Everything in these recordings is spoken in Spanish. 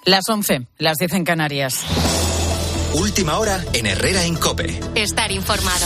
Las 11, las 10 en Canarias. Última hora en Herrera en COPE. Estar informado.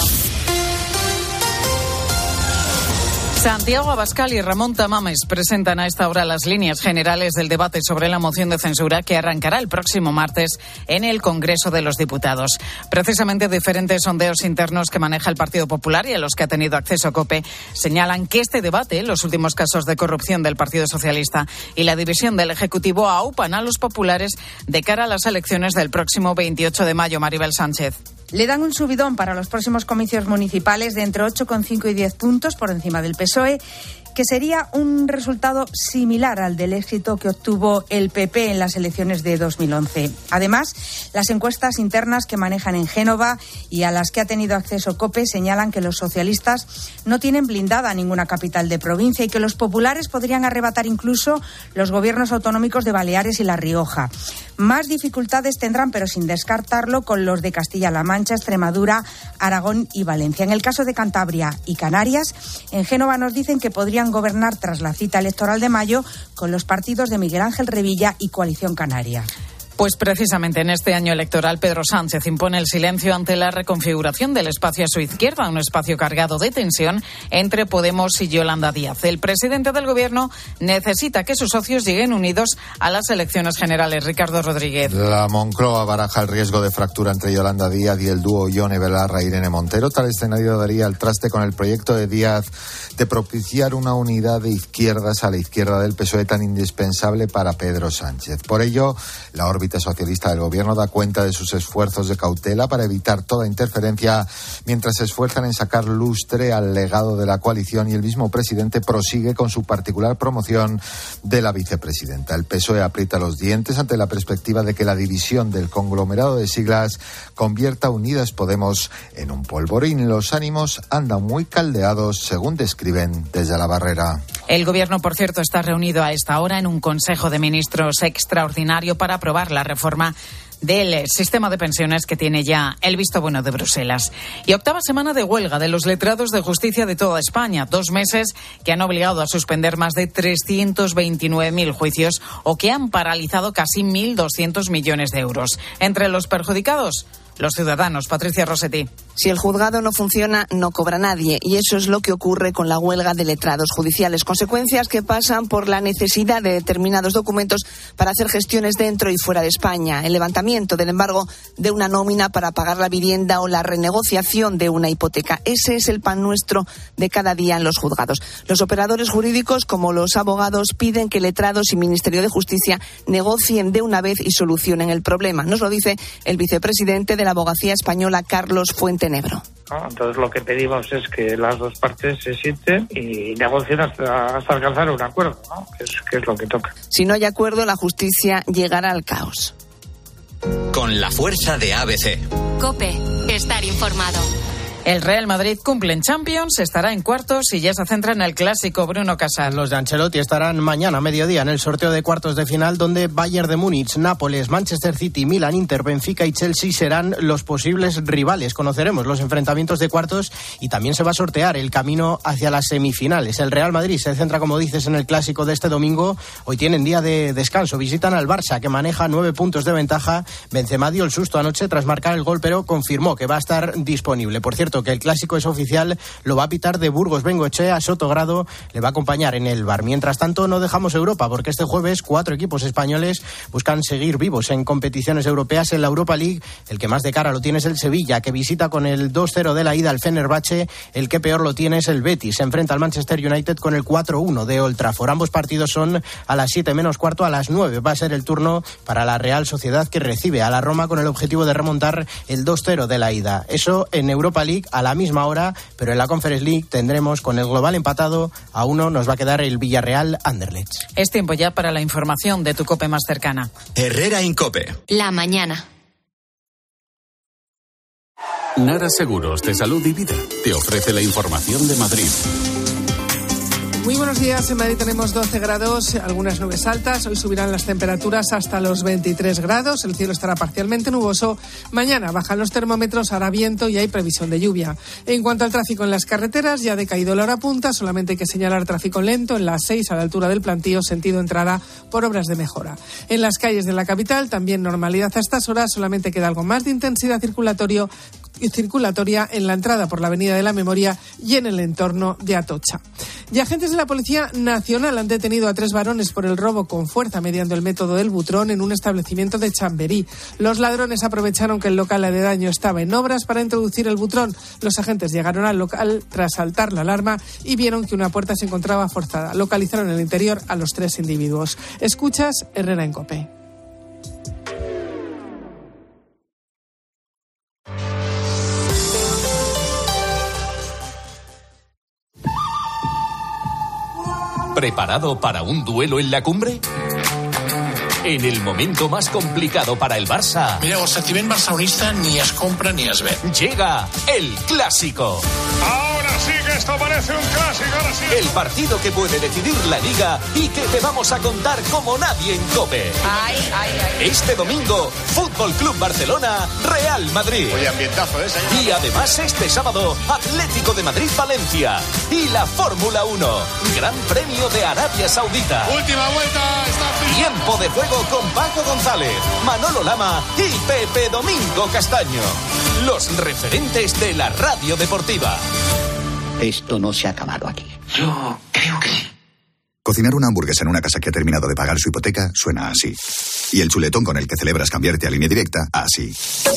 Santiago Abascal y Ramón Tamames presentan a esta hora las líneas generales del debate sobre la moción de censura que arrancará el próximo martes en el Congreso de los Diputados. Precisamente diferentes sondeos internos que maneja el Partido Popular y a los que ha tenido acceso COPE señalan que este debate, los últimos casos de corrupción del Partido Socialista y la división del Ejecutivo aupan a los populares de cara a las elecciones del próximo 28 de mayo. Maribel Sánchez. Le dan un subidón para los próximos comicios municipales de entre 8,5 y 10 puntos por encima del PSOE, que sería un resultado similar al del éxito que obtuvo el PP en las elecciones de 2011. Además, las encuestas internas que manejan en Génova y a las que ha tenido acceso COPE señalan que los socialistas no tienen blindada ninguna capital de provincia y que los populares podrían arrebatar incluso los gobiernos autonómicos de Baleares y La Rioja. Más dificultades tendrán, pero sin descartarlo, con los de Castilla-La Mancha, Extremadura, Aragón y Valencia. En el caso de Cantabria y Canarias, en Génova nos dicen que podrían gobernar tras la cita electoral de mayo con los partidos de Miguel Ángel Revilla y Coalición Canaria. Pues precisamente en este año electoral Pedro Sánchez impone el silencio ante la reconfiguración del espacio a su izquierda, un espacio cargado de tensión entre Podemos y Yolanda Díaz. El presidente del Gobierno necesita que sus socios lleguen unidos a las elecciones generales. Ricardo Rodríguez. La Moncloa baraja el riesgo de fractura entre Yolanda Díaz y el dúo Ione Belarra-Irene Montero. Tal escenario daría al traste con el proyecto de Díaz de propiciar una unidad de izquierdas a la izquierda del PSOE tan indispensable para Pedro Sánchez. Por ello, la órbita socialista del Gobierno da cuenta de sus esfuerzos de cautela para evitar toda interferencia mientras se esfuerzan en sacar lustre al legado de la coalición, y el mismo presidente prosigue con su particular promoción de la vicepresidenta. El PSOE aprieta los dientes ante la perspectiva de que la división del conglomerado de siglas convierta a Unidas Podemos en un polvorín. Los ánimos andan muy caldeados, según describen desde la Barrera. El Gobierno, por cierto, está reunido a esta hora en un Consejo de Ministros extraordinario para aprobar la reforma del sistema de pensiones que tiene ya el visto bueno de Bruselas. Y octava semana de huelga de los letrados de justicia de toda España. 2 meses que han obligado a suspender más de 329.000 juicios o que han paralizado casi 1.200 millones de euros. Entre los perjudicados, los ciudadanos. Patricia Rossetti. Si el juzgado no funciona, no cobra nadie, y eso es lo que ocurre con la huelga de letrados judiciales. Consecuencias que pasan por la necesidad de determinados documentos para hacer gestiones dentro y fuera de España, el levantamiento del embargo de una nómina para pagar la vivienda o la renegociación de una hipoteca. Ese es el pan nuestro de cada día en los juzgados. Los operadores jurídicos, como los abogados, piden que letrados y Ministerio de Justicia negocien de una vez y solucionen el problema. Nos lo dice el vicepresidente de la Abogacía Española, Carlos Fuentenebro. Entonces lo que pedimos es que las dos partes se sienten y negocien hasta alcanzar un acuerdo, ¿no? que es lo que toca. Si no hay acuerdo, la justicia llegará al caos. Con la fuerza de ABC. COPE. Estar informado. El Real Madrid cumple en Champions, estará en cuartos y ya se centra en el clásico. Bruno Casal. Los de Ancelotti estarán mañana a mediodía en el sorteo de cuartos de final, donde Bayern de Múnich, Nápoles, Manchester City, Milan, Inter, Benfica y Chelsea serán los posibles rivales. Conoceremos los enfrentamientos de cuartos y también se va a sortear el camino hacia las semifinales. El Real Madrid se centra, como dices, en el clásico de este domingo. Hoy tienen día de descanso. Visitan al Barça, que maneja 9 puntos de ventaja. Benzema dio el susto anoche tras marcar el gol, pero confirmó que va a estar disponible. Por cierto, que el clásico es oficial, lo va a pitar de Burgos Bengoechea. Sotogrado le va a acompañar en el VAR. Mientras tanto, no dejamos Europa, porque este jueves 4 equipos españoles buscan seguir vivos en competiciones europeas. En la Europa League, el que más de cara lo tiene es el Sevilla, que visita con el 2-0 de la ida al Fenerbahce. El que peor lo tiene es el Betis. Se enfrenta al Manchester United con el 4-1 de Old Trafford. Ambos partidos son a las 7 menos cuarto. A las 9 va a ser el turno para la Real Sociedad, que recibe a la Roma con el objetivo de remontar el 2-0 de la ida. Eso en Europa League a la misma hora, pero en la Conference League tendremos con el global empatado a 1, nos va a quedar el Villarreal Anderlecht. Es tiempo ya para la información de tu COPE más cercana. Herrera en COPE. La mañana. Nara Seguros de Salud y Vida te ofrece la información de Madrid. Muy buenos días. En Madrid tenemos 12 grados, algunas nubes altas. Hoy subirán las temperaturas hasta los 23 grados. El cielo estará parcialmente nuboso. Mañana bajan los termómetros, hará viento y hay previsión de lluvia. En cuanto al tráfico en las carreteras, ya ha decaído la hora punta. Solamente hay que señalar tráfico lento en la A6 a la altura del Plantío, sentido entrada por obras de mejora. En las calles de la capital, también normalidad a estas horas. Solamente queda algo más de intensidad circulatoria en la entrada por la Avenida de la Memoria y en el entorno de Atocha. Y agentes de la Policía Nacional han detenido a 3 varones por el robo con fuerza mediante el método del butrón en un establecimiento de Chamberí. Los ladrones aprovecharon que el local aledaño estaba en obras para introducir el butrón. Los agentes llegaron al local tras saltar la alarma y vieron que una puerta se encontraba forzada. Localizaron en el interior a los 3 individuos. Escuchas Herrera en COPE. ¿Preparado para un duelo en la cumbre? En el momento más complicado para el Barça... Mireu, el sentiment barcelonista ni es compra ni es ven. Llega el Clásico. Ahora sí que esto parece un clásico, ahora sí. El partido que puede decidir la Liga y que te vamos a contar como nadie en COPE. Ay. Este domingo, Fútbol Club Barcelona, Real Madrid. Oye, ambientazo, ¿eh? Y además este sábado, Atlético de Madrid-Valencia. Y la Fórmula 1, Gran Premio de Arabia Saudita. Última vuelta, está Tiempo de juego con Paco González, Manolo Lama y Pepe Domingo Castaño. Los referentes de la radio deportiva. Esto no se ha acabado aquí. Yo creo que sí. Cocinar una hamburguesa en una casa que ha terminado de pagar su hipoteca suena así. Y el chuletón con el que celebras cambiarte a Línea Directa, así.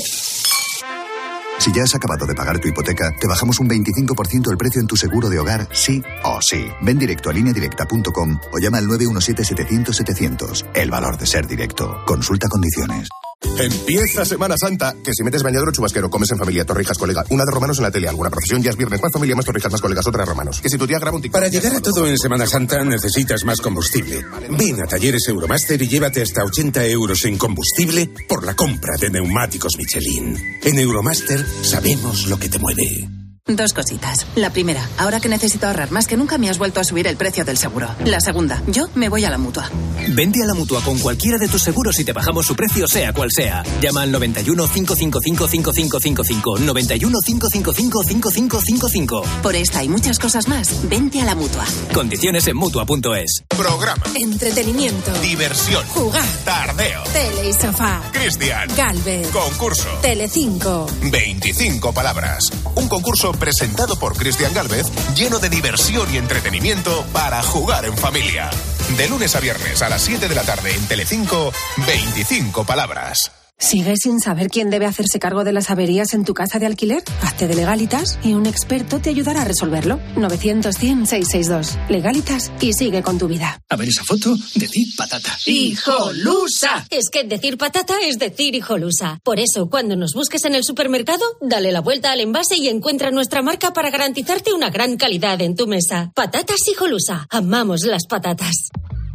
Si ya has acabado de pagar tu hipoteca, te bajamos un 25% el precio en tu seguro de hogar, sí o sí. Ven directo a lineadirecta.com o llama al 917-700-700. El valor de ser directo. Consulta condiciones. Empieza Semana Santa. Que si metes bañador o chubasquero, comes en familia, torrijas, colega. Una de romanos en la tele, alguna procesión, ya es viernes, más familia, más torrijas, más colegas, otra de romanos. Que si tu tía graba un TikTok. Para llegar a todo en Semana Santa necesitas más combustible. Ven a Talleres Euromaster y llévate hasta 80 euros en combustible por la compra de neumáticos Michelin. En Euromaster sabemos lo que te mueve. 2 cositas. La primera, ahora que necesito ahorrar más que nunca me has vuelto a subir el precio del seguro. La segunda, yo me voy a la Mutua. Vente a la Mutua con cualquiera de tus seguros y te bajamos su precio sea cual sea. Llama al 91 555 5555. 91 555 5555. Por esta y muchas cosas más, vente a la Mutua. Condiciones en Mutua.es. Programa. Entretenimiento. Diversión. Jugar. Tardeo. Tele y sofá. Cristian. Galvez. Concurso. Telecinco. 25 palabras. Un concurso presentado por Cristian Galvez, lleno de diversión y entretenimiento para jugar en familia. De lunes a viernes a las 7 de la tarde en Telecinco, 25 palabras. ¿Sigues sin saber quién debe hacerse cargo de las averías en tu casa de alquiler? Hazte de Legalitas y un experto te ayudará a resolverlo. 900-100-662. Legalitas y sigue con tu vida. A ver esa foto, decir patata. ¡Hijolusa! Es que decir patata es decir hijolusa. Por eso, cuando nos busques en el supermercado, dale la vuelta al envase y encuentra nuestra marca para garantizarte una gran calidad en tu mesa. Patatas Hijolusa. Amamos las patatas.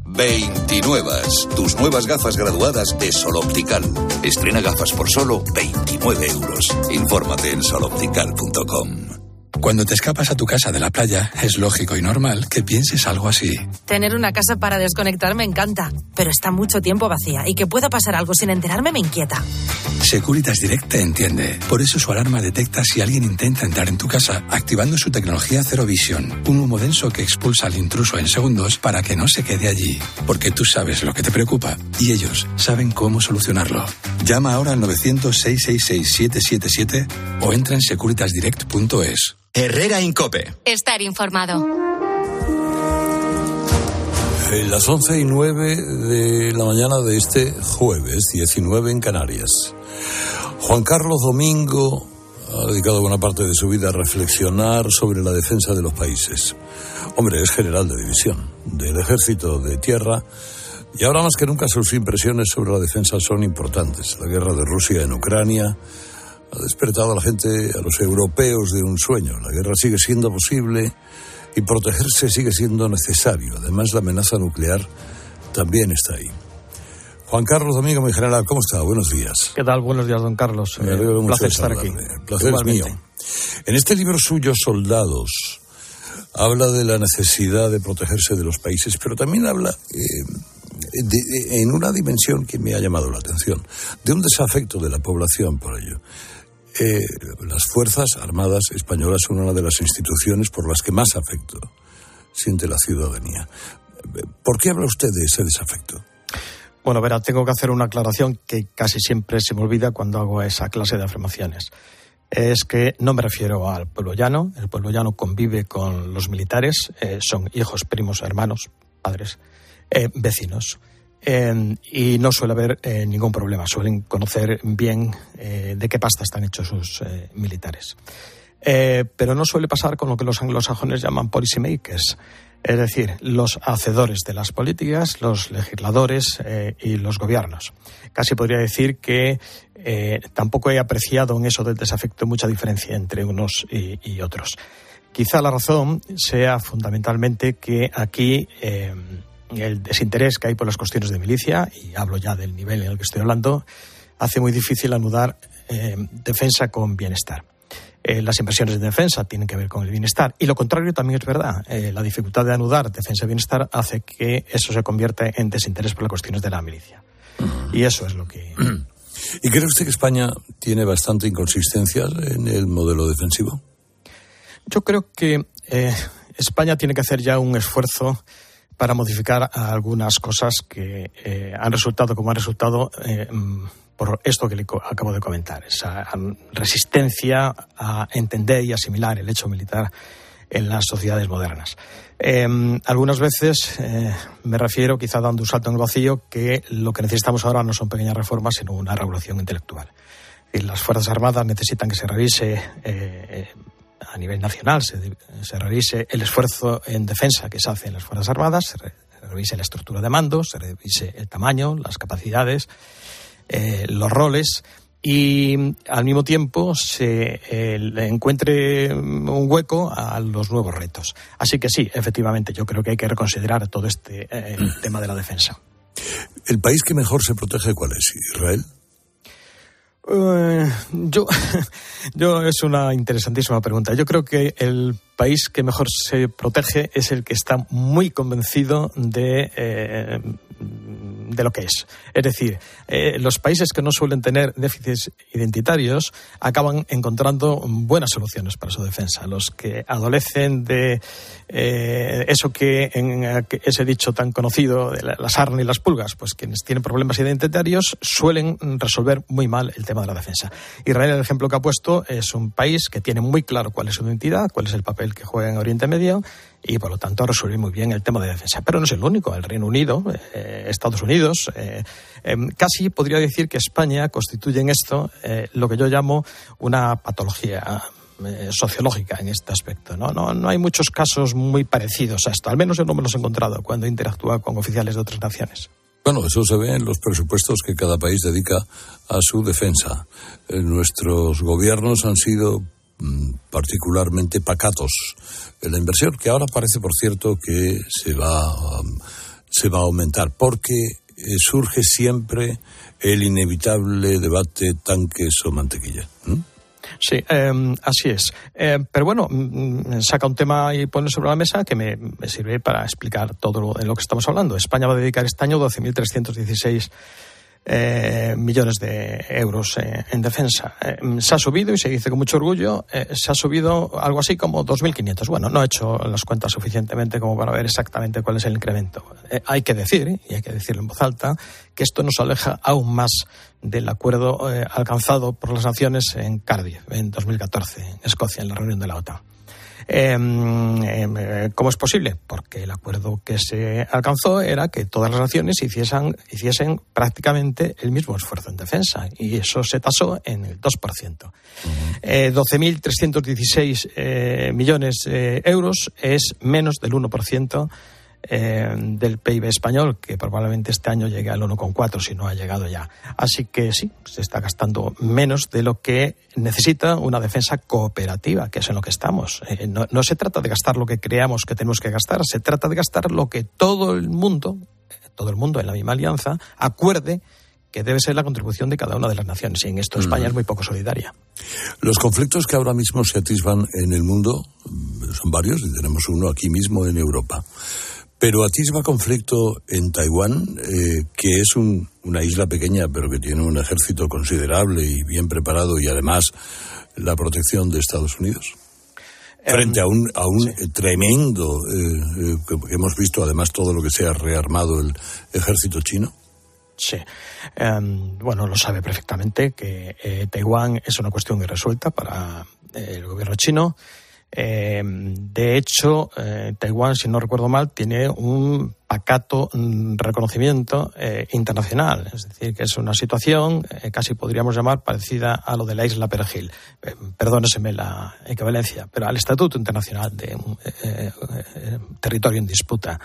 29. Tus nuevas gafas graduadas de Sol Optical. Estrena gafas por solo 29 euros. Infórmate en soloptical.com. Cuando te escapas a tu casa de la playa, es lógico y normal que pienses algo así. Tener una casa para desconectar me encanta, pero está mucho tiempo vacía y que pueda pasar algo sin enterarme me inquieta. Securitas Direct te entiende. Por eso su alarma detecta si alguien intenta entrar en tu casa, activando su tecnología Zero Vision, un humo denso que expulsa al intruso en segundos para que no se quede allí. Porque tú sabes lo que te preocupa y ellos saben cómo solucionarlo. Llama ahora al 900-666-777 o entra en securitasdirect.es. Herrera en COPE. Estar informado. Las 11:09 de la mañana de este jueves, 19 en Canarias. Juan Carlos Domingo ha dedicado buena parte de su vida a reflexionar sobre la defensa de los países. Hombre, es general de división del Ejército de Tierra y ahora más que nunca sus impresiones sobre la defensa son importantes. La guerra de Rusia en Ucrania ha despertado a la gente, a los europeos, de un sueño. La guerra sigue siendo posible y protegerse sigue siendo necesario. Además, la amenaza nuclear también está ahí. Juan Carlos Domingo, mi general, ¿cómo está? Buenos días. ¿Qué tal? Buenos días, don Carlos. Me alegro mucho placer estar aquí. El placer es mío. En este libro suyo, Soldados, habla de la necesidad de protegerse de los países, pero también habla en una dimensión que me ha llamado la atención, de un desafecto de la población por ello. Las Fuerzas Armadas Españolas son una de las instituciones por las que más afecto siente la ciudadanía. ¿Por qué habla usted de ese desafecto? Bueno, verá, tengo que hacer una aclaración que casi siempre se me olvida cuando hago esa clase de afirmaciones. Es que no me refiero al pueblo llano. El pueblo llano convive con los militares, son hijos, primos, hermanos, padres, vecinos. Y no suele haber ningún problema. Suelen conocer bien de qué pasta están hechos sus militares. Pero no suele pasar con lo que los anglosajones llaman policy makers, es decir, los hacedores de las políticas, los legisladores y los gobiernos. Casi podría decir que tampoco he apreciado en eso del desafecto mucha diferencia entre unos y otros. Quizá la razón sea fundamentalmente que aquí el desinterés que hay por las cuestiones de milicia, y hablo ya del nivel en el que estoy hablando, hace muy difícil anudar defensa con bienestar. Las inversiones en defensa tienen que ver con el bienestar, y lo contrario también es verdad. La dificultad de anudar defensa y bienestar hace que eso se convierta en desinterés por las cuestiones de la milicia. Y eso es lo que... ¿Y cree usted que España tiene bastante inconsistencia en el modelo defensivo? Yo creo que España tiene que hacer ya un esfuerzo para modificar algunas cosas que han resultado como han resultado por esto que le acabo de comentar, esa resistencia a entender y asimilar el hecho militar en las sociedades modernas. Algunas veces me refiero, quizá dando un salto en el vacío, que lo que necesitamos ahora no son pequeñas reformas, sino una revolución intelectual. Y las Fuerzas Armadas necesitan que se revise a nivel nacional, se revise el esfuerzo en defensa que se hace en las Fuerzas Armadas, se revise la estructura de mando, se revise el tamaño, las capacidades, los roles, y al mismo tiempo se le encuentre un hueco a los nuevos retos. Así que sí, efectivamente, yo creo que hay que reconsiderar todo este tema de la defensa. ¿El país que mejor se protege cuál es? ¿Israel? Yo es una interesantísima pregunta. Yo creo que el país que mejor se protege es el que está muy convencido de lo que es. Es decir, los países que no suelen tener déficits identitarios acaban encontrando buenas soluciones para su defensa. Los que adolecen de eso que en ese dicho tan conocido de la sarna y las pulgas, pues quienes tienen problemas identitarios suelen resolver muy mal el tema de la defensa. Israel, el ejemplo que ha puesto, es un país que tiene muy claro cuál es su identidad, cuál es el papel que juega en Oriente Medio, y por lo tanto resuelve muy bien el tema de defensa. Pero no es el único. El Reino Unido, Estados Unidos, casi podría decir que España constituye en esto lo que yo llamo una patología sociológica en este aspecto. No hay muchos casos muy parecidos a esto, al menos yo no me los he encontrado cuando interactúa con oficiales de otras naciones. Bueno, eso se ve en los presupuestos que cada país dedica a su defensa. Nuestros gobiernos han sido particularmente pacatos en la inversión, que ahora parece, por cierto, que se va a aumentar, porque surge siempre el inevitable debate tanques o mantequilla. Sí, así es. Pero bueno, saca un tema y pone sobre la mesa que me sirve para explicar todo lo que estamos hablando. España va a dedicar este año 12.316 millones de euros en defensa. Se ha subido, y se dice con mucho orgullo, se ha subido algo así como 2.500. Bueno, no he hecho las cuentas suficientemente como para ver exactamente cuál es el incremento. Hay que decir, y hay que decirlo en voz alta, que esto nos aleja aún más del acuerdo alcanzado por las naciones en Cardiff en 2014, en Escocia, en la reunión de la OTAN. ¿Cómo es posible? Porque el acuerdo que se alcanzó era que todas las naciones hiciesen prácticamente el mismo esfuerzo en defensa, y eso se tasó en el 2%. 12.316 millones de euros es menos del 1% del PIB español, que probablemente este año llegue al 1,4 si no ha llegado ya. Así que sí, se está gastando menos de lo que necesita una defensa cooperativa, que es en lo que estamos. No se trata de gastar lo que creamos que tenemos que gastar, se trata de gastar lo que todo el mundo en la misma alianza acuerde que debe ser la contribución de cada una de las naciones. Y en esto España es muy poco solidaria. Los conflictos que ahora mismo se atisban en el mundo son varios, y tenemos uno aquí mismo en Europa. Pero atisba conflicto en Taiwán, que es una isla pequeña, pero que tiene un ejército considerable y bien preparado, y además la protección de Estados Unidos. Frente a un tremendo, que hemos visto además todo lo que se ha rearmado el ejército chino. Sí. Bueno, lo sabe perfectamente que Taiwán es una cuestión irresuelta para el gobierno chino. De hecho, Taiwán, si no recuerdo mal, tiene un pacato reconocimiento internacional. Es decir, que es una situación casi podríamos llamar parecida a lo de la isla Perejil. Perdóneseme la equivalencia, pero al Estatuto Internacional de Territorio en Disputa.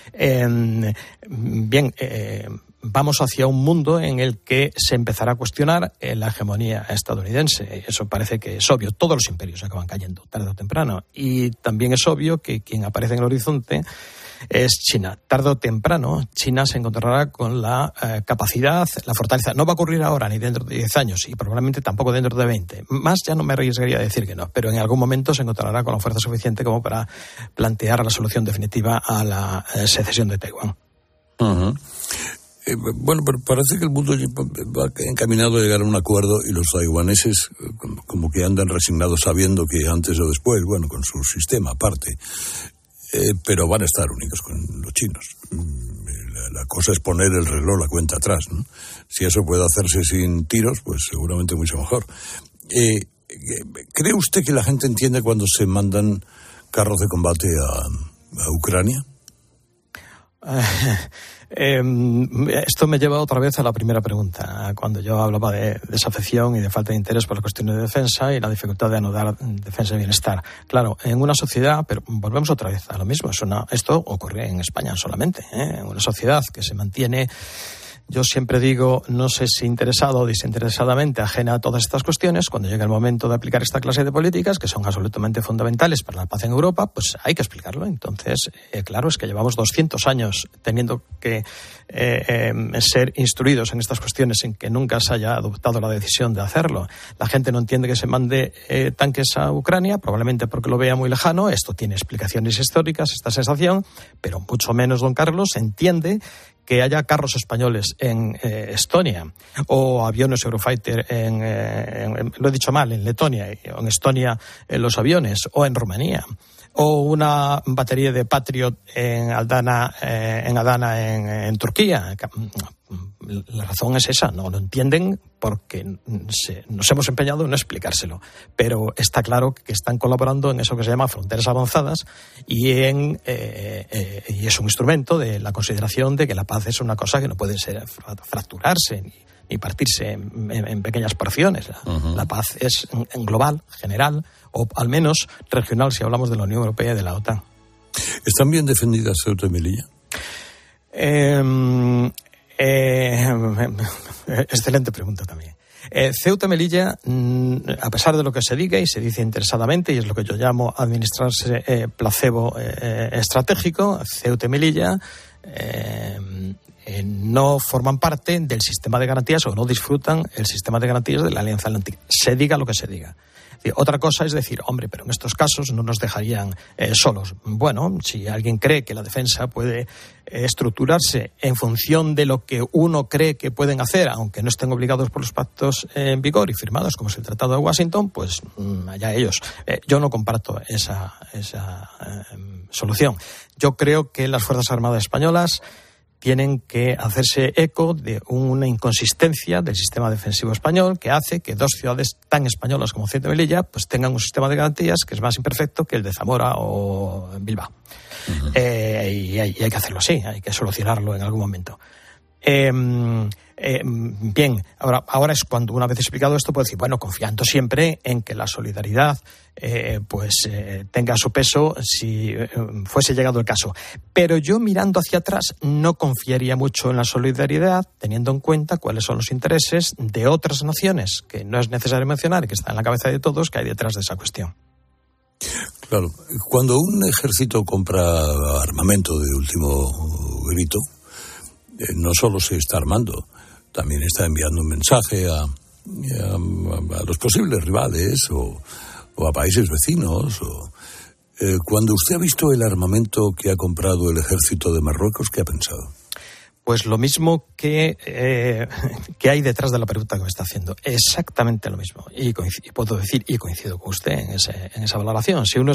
Vamos hacia un mundo en el que se empezará a cuestionar la hegemonía estadounidense. Eso parece que es obvio. Todos los imperios acaban cayendo tarde o temprano. Y también es obvio que quien aparece en el horizonte es China. Tarde o temprano, China se encontrará con la capacidad, la fortaleza. No va a ocurrir ahora ni dentro de 10 años y probablemente tampoco dentro de 20. Más ya no me arriesgaría a decir que no, pero en algún momento se encontrará con la fuerza suficiente como para plantear la solución definitiva a la secesión de Taiwán. Uh-huh. Bueno, pero parece que el mundo va encaminado a llegar a un acuerdo y los taiwaneses como que andan resignados sabiendo que antes o después, bueno, con su sistema aparte, pero van a estar unidos con los chinos. La cosa es poner el reloj, la cuenta atrás, ¿no? Si eso puede hacerse sin tiros, pues seguramente mucho mejor. ¿Cree usted que la gente entiende cuando se mandan carros de combate a Ucrania? Esto me lleva otra vez a la primera pregunta, cuando yo hablaba de desafección y de falta de interés por las cuestiones de defensa y la dificultad de anudar defensa y bienestar. Claro, en una sociedad, pero volvemos otra vez a lo mismo, esto ocurre en España solamente, en una sociedad que se mantiene, yo siempre digo, no sé si interesado o desinteresadamente ajena a todas estas cuestiones. Cuando llega el momento de aplicar esta clase de políticas, que son absolutamente fundamentales para la paz en Europa, pues hay que explicarlo. Entonces, claro, es que llevamos 200 años teniendo que ser instruidos en estas cuestiones sin que nunca se haya adoptado la decisión de hacerlo. La gente no entiende que se mande tanques a Ucrania, probablemente porque lo vea muy lejano. Esto tiene explicaciones históricas, esta sensación, pero mucho menos, don Carlos, entiende que haya carros españoles en Estonia o aviones Eurofighter lo he dicho mal, en Letonia, o en Estonia los aviones, o en Rumanía, o una batería de Patriot en Adana en Turquía. La razón es esa, no lo entienden porque nos hemos empeñado en no explicárselo, pero está claro que están colaborando en eso que se llama fronteras avanzadas y es un instrumento de la consideración de que la paz es una cosa que no puede fracturarse ni partirse en pequeñas porciones. Uh-huh. La paz es en global, general, o al menos regional si hablamos de la Unión Europea y de la OTAN. ¿Están bien defendidas Ceuta y Melilla? Excelente pregunta también. Ceuta y Melilla, a pesar de lo que se diga y se dice interesadamente, y es lo que yo llamo administrarse placebo estratégico, Ceuta y Melilla no forman parte del sistema de garantías o no disfrutan el sistema de garantías de la Alianza Atlántica. Se diga lo que se diga. Otra cosa es decir, hombre, pero en estos casos no nos dejarían solos. Bueno, si alguien cree que la defensa puede estructurarse en función de lo que uno cree que pueden hacer, aunque no estén obligados por los pactos en vigor y firmados, como es el Tratado de Washington, pues allá ellos. Yo no comparto esa solución. Yo creo que las Fuerzas Armadas españolas tienen que hacerse eco de una inconsistencia del sistema defensivo español que hace que dos ciudades tan españolas como Ceuta y Melilla pues tengan un sistema de garantías que es más imperfecto que el de Zamora o Bilbao. Uh-huh. Y hay que hacerlo así, hay que solucionarlo en algún momento. Bien, ahora es cuando una vez explicado esto puedo decir, bueno, confiando siempre en que la solidaridad tenga su peso si fuese llegado el caso. Pero yo mirando hacia atrás no confiaría mucho en la solidaridad teniendo en cuenta cuáles son los intereses de otras naciones que no es necesario mencionar y que están en la cabeza de todos que hay detrás de esa cuestión. Claro, cuando un ejército compra armamento de último grito, no solo se está armando, también está enviando un mensaje a los posibles rivales o a países vecinos. Cuando usted ha visto el armamento que ha comprado el ejército de Marruecos, ¿qué ha pensado? Pues lo mismo que hay detrás de la pregunta que me está haciendo. Exactamente lo mismo. Y puedo decir, y coincido con usted en esa valoración. Si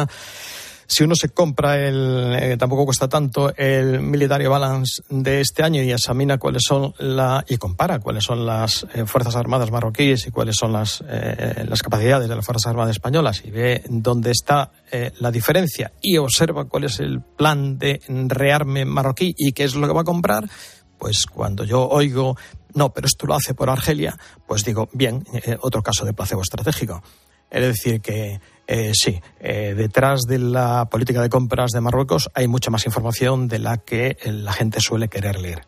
uno se compra tampoco cuesta tanto, el Military Balance de este año y examina y compara cuáles son las Fuerzas Armadas marroquíes y cuáles son las capacidades de las Fuerzas Armadas españolas y ve dónde está la diferencia y observa cuál es el plan de rearme marroquí y qué es lo que va a comprar, pues cuando yo oigo, no, pero esto lo hace por Argelia, pues digo, bien, otro caso de placebo estratégico. Es decir, que sí, detrás de la política de compras de Marruecos hay mucha más información de la que la gente suele querer leer.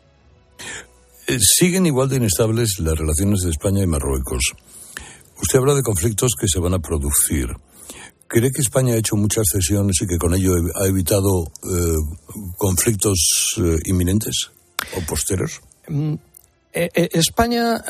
Siguen igual de inestables las relaciones de España y Marruecos. Usted habla de conflictos que se van a producir. ¿Cree que España ha hecho muchas cesiones y que con ello ha evitado conflictos inminentes o posteros? España,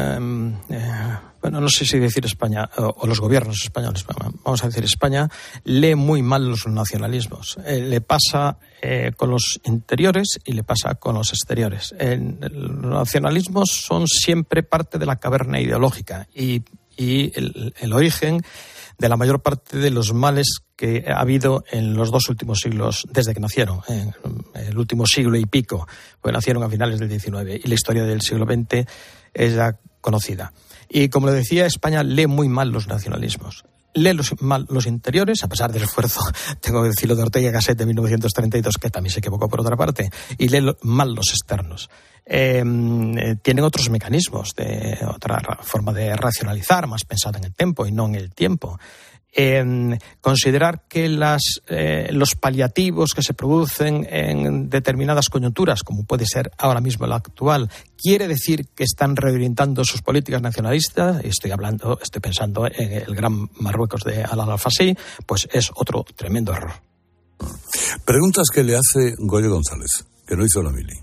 bueno, no sé si decir España o los gobiernos españoles, vamos a decir España, lee muy mal los nacionalismos. Le pasa con los interiores y le pasa con los exteriores. Los nacionalismos son siempre parte de la caverna ideológica y el origen de la mayor parte de los males que ha habido en los 2 últimos siglos, desde que nacieron, en el último siglo y pico, pues nacieron a finales del XIX, y la historia del siglo XX es ya conocida. Y como le decía, España lee muy mal los nacionalismos. Lee mal los interiores, a pesar del esfuerzo, tengo que decirlo, de Ortega y Gasset de 1932, que también se equivocó por otra parte, y lee mal los externos. Tienen otros mecanismos, otra forma de racionalizar, más pensada en el tiempo y no en el tiempo. Considerar que los paliativos que se producen en determinadas coyunturas, como puede ser ahora mismo la actual, quiere decir que están reorientando sus políticas nacionalistas. Estoy pensando en el gran Marruecos de Al-Alfasí, pues es otro tremendo error. Preguntas que le hace Goyo González, que no hizo la mili.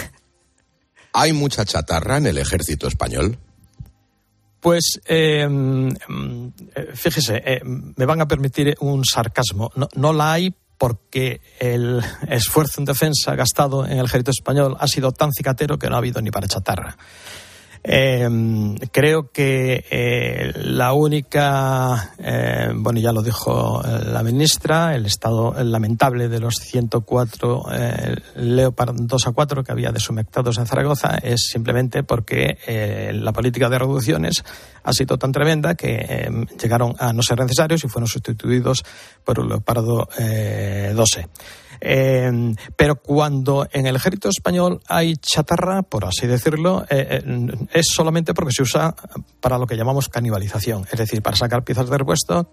¿Hay mucha chatarra en el ejército español? Pues, fíjese, me van a permitir un sarcasmo. No la hay porque el esfuerzo en defensa gastado en el ejército español ha sido tan cicatero que no ha habido ni para chatarra. Creo que la única, bueno, ya lo dijo la ministra, el estado lamentable de los 104 Leopard 2A4 que había deshumectados en Zaragoza es simplemente porque la política de reducciones ha sido tan tremenda que llegaron a no ser necesarios y fueron sustituidos por un Leopardo 2E. Pero cuando en el ejército español hay chatarra, por así decirlo, es solamente porque se usa para lo que llamamos canibalización, es decir, para sacar piezas de repuesto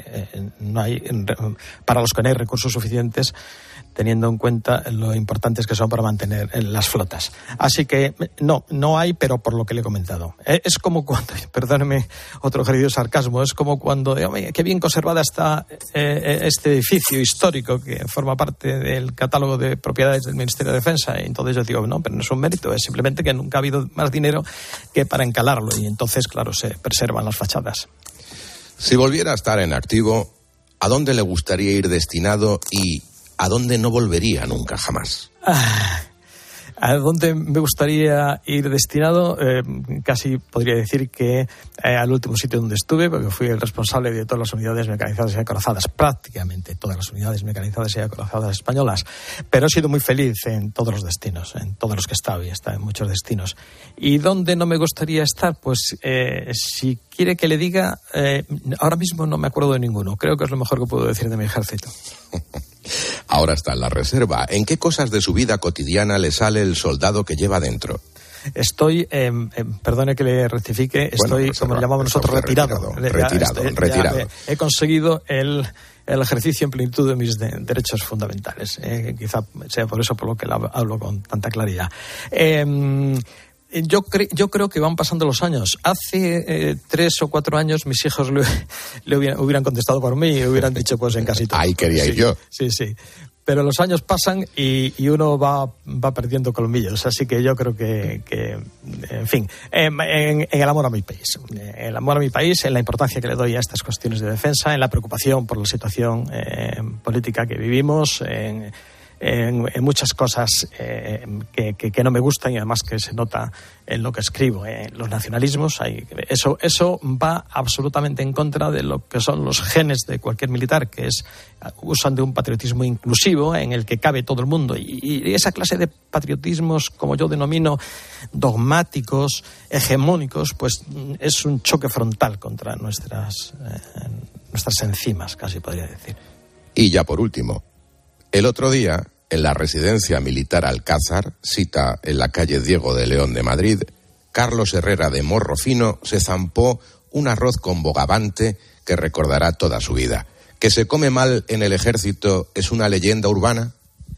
para los que no hay recursos suficientes, teniendo en cuenta lo importantes que son para mantener las flotas. Así que no hay, pero por lo que le he comentado. Es como cuando, perdóneme otro querido sarcasmo, es como cuando, qué bien conservada está este edificio histórico que forma parte del catálogo de propiedades del Ministerio de Defensa. Y entonces yo digo, no, pero no es un mérito, es simplemente que nunca ha habido más dinero que para encalarlo. Y entonces, claro, se preservan las fachadas. Si volviera a estar en activo, ¿a dónde le gustaría ir destinado y a dónde no volvería nunca jamás? ¿A dónde me gustaría ir destinado? Casi podría decir que al último sitio donde estuve, porque fui el responsable de todas las unidades mecanizadas y acorazadas, prácticamente todas las unidades mecanizadas y acorazadas españolas. Pero he sido muy feliz en todos los destinos, en todos los que he estado, y he estado en muchos destinos. ¿Y dónde no me gustaría estar? Pues si quiere que le diga, ahora mismo no me acuerdo de ninguno. Creo que es lo mejor que puedo decir de mi ejército. Ahora está en la reserva. ¿En qué cosas de su vida cotidiana le sale el soldado que lleva dentro? Estoy, perdone que le rectifique, estoy, como lo llamamos nosotros, retirado. Retirado. He conseguido el ejercicio en plenitud de mis derechos fundamentales. Quizá sea por eso por lo que hablo con tanta claridad. Yo creo que van pasando los años. Hace 3 o 4 años mis hijos le hubieran contestado por mí y hubieran dicho pues en casita. Ahí quería ir yo. Sí. pero los años pasan y uno va perdiendo colmillos. Así que yo creo que en fin, en el amor a mi país. El amor a mi país, en la importancia que le doy a estas cuestiones de defensa, en la preocupación por la situación política que vivimos, en muchas cosas que no me gustan y además que se nota en lo que escribo, los nacionalismos. Eso va absolutamente en contra de lo que son los genes de cualquier militar, que usan de un patriotismo inclusivo en el que cabe todo el mundo, y esa clase de patriotismos, como yo denomino, dogmáticos, hegemónicos, pues es un choque frontal contra nuestras enzimas, casi podría decir. Y ya por último, el otro día, en la residencia militar Alcázar, cita en la calle Diego de León de Madrid, Carlos Herrera de Morro Fino se zampó un arroz con bogavante que recordará toda su vida. ¿Que se come mal en el ejército es una leyenda urbana?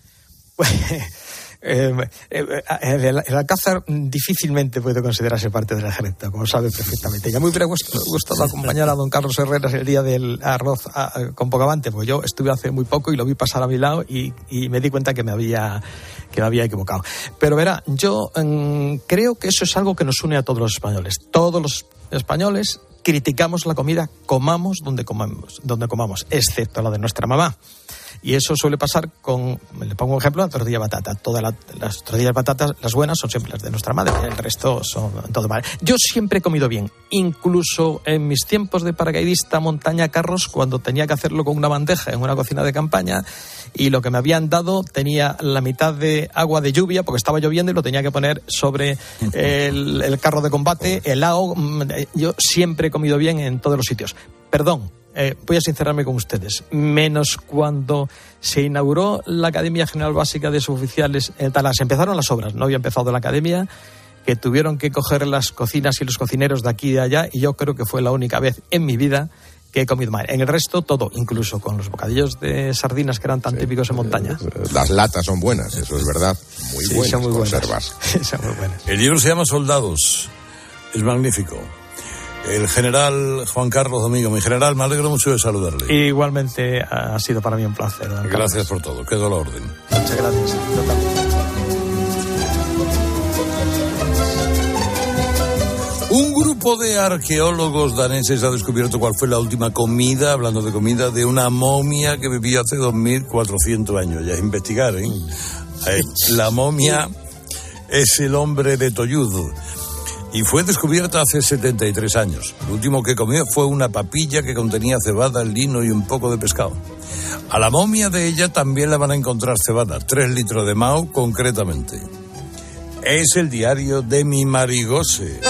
El Alcázar difícilmente puede considerarse parte del ejército, como sabe perfectamente. Ya me hubiera gustado acompañar a don Carlos Herrera el día del arroz con bogavante, porque yo estuve hace muy poco y lo vi pasar a mi lado y me di cuenta que me había equivocado. Pero verá, yo creo que eso es algo que nos une a todos los españoles. Todos los españoles criticamos la comida, comamos donde comamos, excepto la de nuestra mamá. Y eso suele pasar le pongo un ejemplo, la tortilla de patata. Todas las tortillas de patatas, las buenas, son siempre las de nuestra madre, el resto son todo mal. Yo siempre he comido bien, incluso en mis tiempos de paracaidista montaña carros, cuando tenía que hacerlo con una bandeja en una cocina de campaña, y lo que me habían dado tenía la mitad de agua de lluvia, porque estaba lloviendo y lo tenía que poner sobre el carro de combate, helado. Yo siempre he comido bien en todos los sitios. Perdón. Voy a sincerarme con ustedes, menos cuando se inauguró la Academia General Básica de Suboficiales en Talas. Empezaron las obras, no había empezado la academia, que tuvieron que coger las cocinas y los cocineros de aquí y de allá, y yo creo que fue la única vez en mi vida que he comido mal. En el resto, todo, incluso con los bocadillos de sardinas que eran tan típicos en montaña. Las latas son buenas, eso es verdad, muy buenas, son muy conservas. Son muy buenas. El libro se llama Soldados, es magnífico. El general Juan Carlos Domingo. Mi general, me alegro mucho de saludarle. Igualmente ha sido para mí un placer. Gracias por todo. Quedo a la orden. Muchas gracias. Un grupo de arqueólogos daneses ha descubierto cuál fue la última comida, hablando de comida, de una momia que vivió hace 2.400 años. Ya es investigar, ¿eh? La momia es el hombre de Toyud. Y fue descubierta hace 73 años. Lo último que comió fue una papilla que contenía cebada, lino y un poco de pescado. A la momia de ella también la van a encontrar cebada, 3 litros de Mao concretamente. Es el diario de mi Marigose.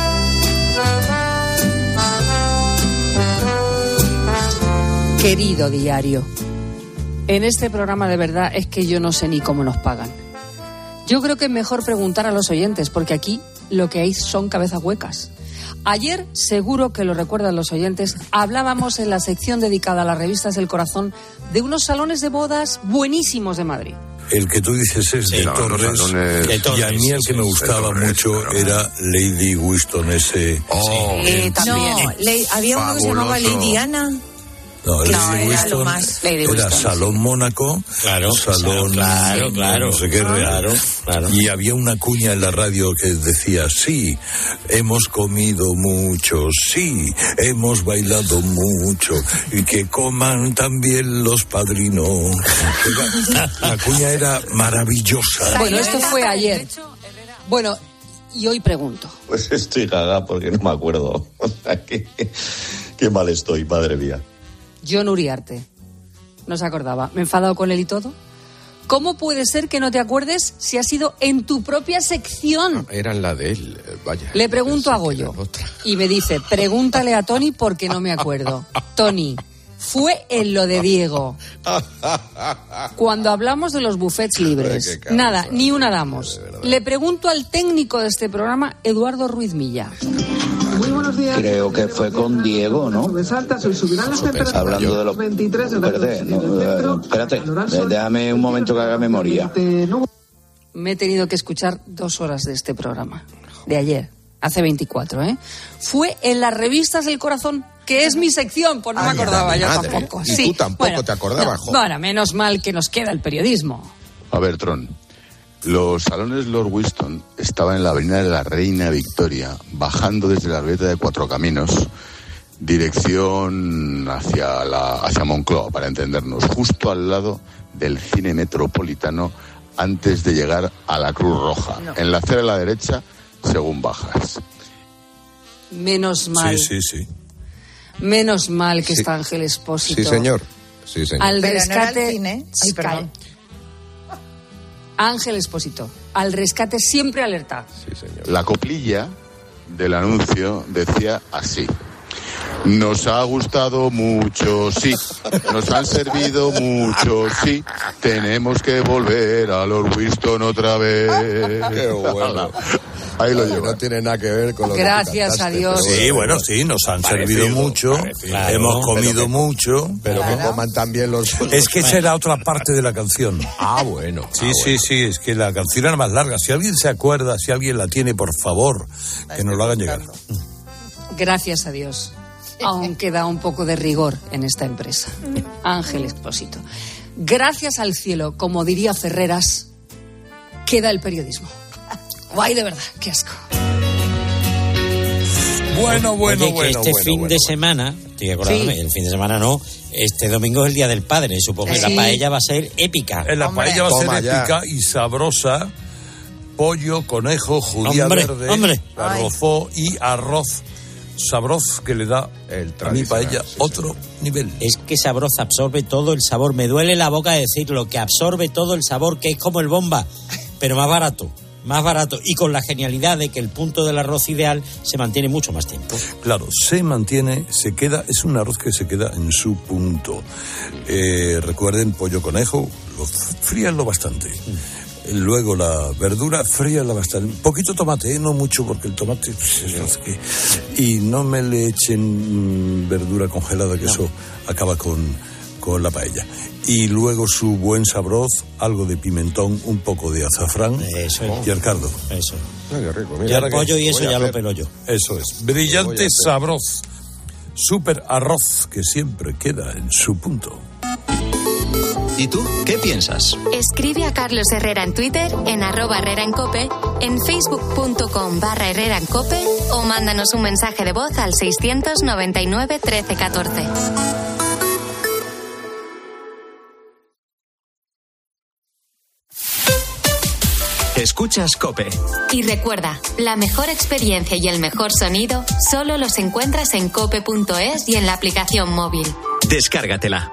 Querido diario, en este programa de verdad es que yo no sé ni cómo nos pagan. Yo creo que es mejor preguntar a los oyentes, porque aquí lo que hay son cabezas huecas. Ayer, seguro que lo recuerdan los oyentes, hablábamos en la sección dedicada a las revistas del corazón de unos salones de bodas buenísimos de Madrid. El que tú dices es de Torres, y a mí el que me gustaba mucho era Lady Winston, ese... También. No, había uno que se llamaba Lady Ana. No, Lady Winston era Salón Mónaco, Salón claro, no sé qué real. Claro. Y había una cuña en la radio que decía, sí, hemos comido mucho, sí, hemos bailado mucho, y que coman también los padrinos. La cuña era maravillosa. Bueno, esto fue ayer. Bueno, y hoy pregunto. Pues estoy gaga porque no me acuerdo. O sea, qué mal estoy, madre mía. John Uriarte. No se acordaba. ¿Me he enfadado con él y todo? ¿Cómo puede ser que no te acuerdes si ha sido en tu propia sección? Era en la de él, vaya. Le pregunto a Goyo y me dice, pregúntale a Tony porque no me acuerdo. Tony, fue en lo de Diego. Cuando hablamos de los buffets libres, nada, ni una damos. Le pregunto al técnico de este programa, Eduardo Ruiz Milla. Muy buenos días. Creo que fue con Diego, ¿no? Subirán las temperaturas. Hablando de los 23 espérate, déjame un momento que haga memoria. Me he tenido que escuchar 2 horas de este programa, de ayer, hace 24, ¿eh? Fue en las revistas del corazón, que es mi sección, pues no me acordaba yo tampoco. Y tú tampoco te acordabas, jo. Bueno, menos mal que nos queda el periodismo. A ver, Tron, los salones Lord Winston estaban en la avenida de la Reina Victoria, bajando desde la Glorieta de Cuatro Caminos, dirección hacia Moncloa, para entendernos, justo al lado del Cine Metropolitano, antes de llegar a la Cruz Roja, en la acera a la derecha, según bajas. Menos mal. Sí. Menos mal que está Ángel Expósito. Sí, señor. Al pero rescate. no era el cine. Ay, perdón. Ángel Expósito. Al rescate siempre alerta. Sí, señor. La coplilla del anuncio decía así: nos ha gustado mucho, sí. Nos han servido mucho, sí. Tenemos que volver a Lord Winston otra vez. Qué bueno. Ahí lo llevo. No tiene nada que ver con lo Gracias que a Dios. Sí, bueno, sí, nos han servido mucho, hemos comido mucho. Pero que coman también los... Es que esa era otra parte de la canción. Bueno. Sí, es que la canción era más larga. Si alguien se acuerda, si alguien la tiene, por favor, que nos lo hagan llegar. Gracias a Dios. Aún queda un poco de rigor en esta empresa. Ángel Expósito. Gracias al cielo, como diría Ferreras, queda el periodismo. Guay, de verdad, qué asco. Bueno. Oye, que fin de semana, estoy acordándome, el fin de semana no, este domingo es el Día del Padre, supongo que la paella va a ser épica. La paella va a ser épica y sabrosa. Pollo, conejo, judía verde, garrofó y arroz sabroz que le da a mi paella otro nivel. Es que sabroz absorbe todo el sabor. Me duele la boca decirlo, que absorbe todo el sabor, que es como el bomba, pero más barato y con la genialidad de que el punto del arroz ideal se mantiene mucho más tiempo. Claro, se mantiene, se queda, es un arroz que se queda en su punto. Recuerden, pollo, conejo, fríanlo bastante. Luego la verdura, fríala bastante. Un poquito tomate, no mucho, porque el tomate es que... Y no me le echen verdura congelada, que eso acaba con la paella. Y luego su buen sabroz, algo de pimentón, un poco de azafrán y el cardo. Eso. Ay, qué rico. Mira, ya el pollo y eso ya lo pelo yo. Eso es. Brillante sabroz. Súper arroz que siempre queda en su punto. ¿Y tú qué piensas? Escribe a Carlos Herrera en Twitter, en @HerreraEnCope, en facebook.com/HerreraEnCope o mándanos un mensaje de voz al 699 13 14. Escuchas COPE. Y recuerda, la mejor experiencia y el mejor sonido solo los encuentras en cope.es y en la aplicación móvil. Descárgatela.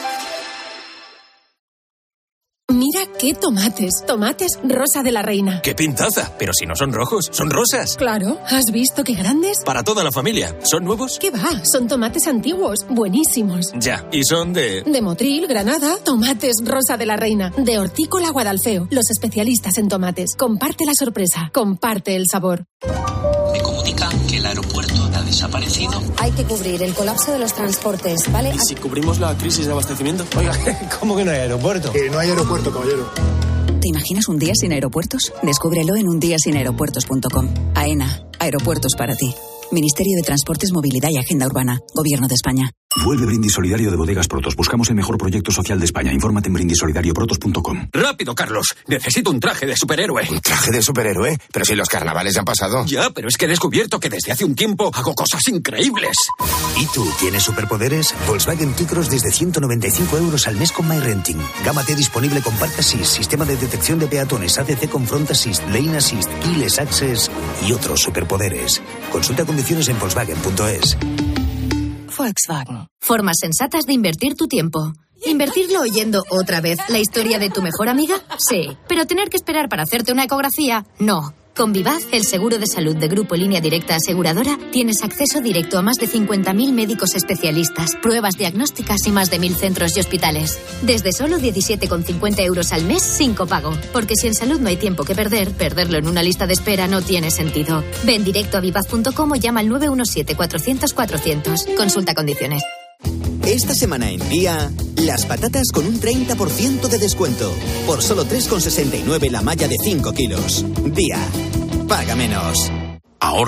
Mira qué tomates. Tomates Rosa de la Reina. ¡Qué pintaza! Pero si no son rojos, son rosas. Claro, ¿has visto qué grandes? Para toda la familia. ¿Son nuevos? ¿Qué va? Son tomates antiguos, buenísimos. Ya, y son de Motril, Granada. Tomates Rosa de la Reina. De Hortícola Guadalfeo. Los especialistas en tomates. Comparte la sorpresa. Comparte el sabor. Me comunican que el aeropuerto ha desaparecido. Hay que cubrir el colapso de los transportes, ¿vale? ¿Y si cubrimos la crisis de abastecimiento? Oiga, ¿cómo que no hay aeropuerto? Que no hay aeropuerto, caballero. ¿Te imaginas un día sin aeropuertos? Descúbrelo en undiasinaeropuertos.com. AENA, aeropuertos para ti. Ministerio de Transportes, Movilidad y Agenda Urbana. Gobierno de España. Vuelve Brindis Solidario de Bodegas Protos. Buscamos el mejor proyecto social de España. Infórmate en brindissolidarioprotos.com. ¡Rápido, Carlos! Necesito un traje de superhéroe. ¿Un traje de superhéroe? Pero si los carnavales ya han pasado. Ya, pero es que he descubierto que desde hace un tiempo hago cosas increíbles. ¿Y tú tienes superpoderes? Volkswagen T-Cross desde 195 € al mes con MyRenting. Gama T disponible con Park Assist, sistema de detección de peatones, ADC con Front Assist, Lane Assist, Keyless Access y otros superpoderes. Consulta condiciones en Volkswagen.es. Volkswagen. Formas sensatas de invertir tu tiempo. ¿Invertirlo oyendo otra vez la historia de tu mejor amiga? Sí. ¿Pero tener que esperar para hacerte una ecografía? No. Con Vivaz, el seguro de salud de Grupo Línea Directa Aseguradora, tienes acceso directo a más de 50.000 médicos especialistas, pruebas diagnósticas y más de 1.000 centros y hospitales. Desde solo 17,50 € al mes, sin copago. Porque si en salud no hay tiempo que perder, perderlo en una lista de espera no tiene sentido. Ven directo a vivaz.com o llama al 917-400-400. Consulta condiciones. Esta semana en Día, las patatas con un 30% de descuento. Por solo 3,69 la malla de 5 kilos. Día, paga menos. Ahora,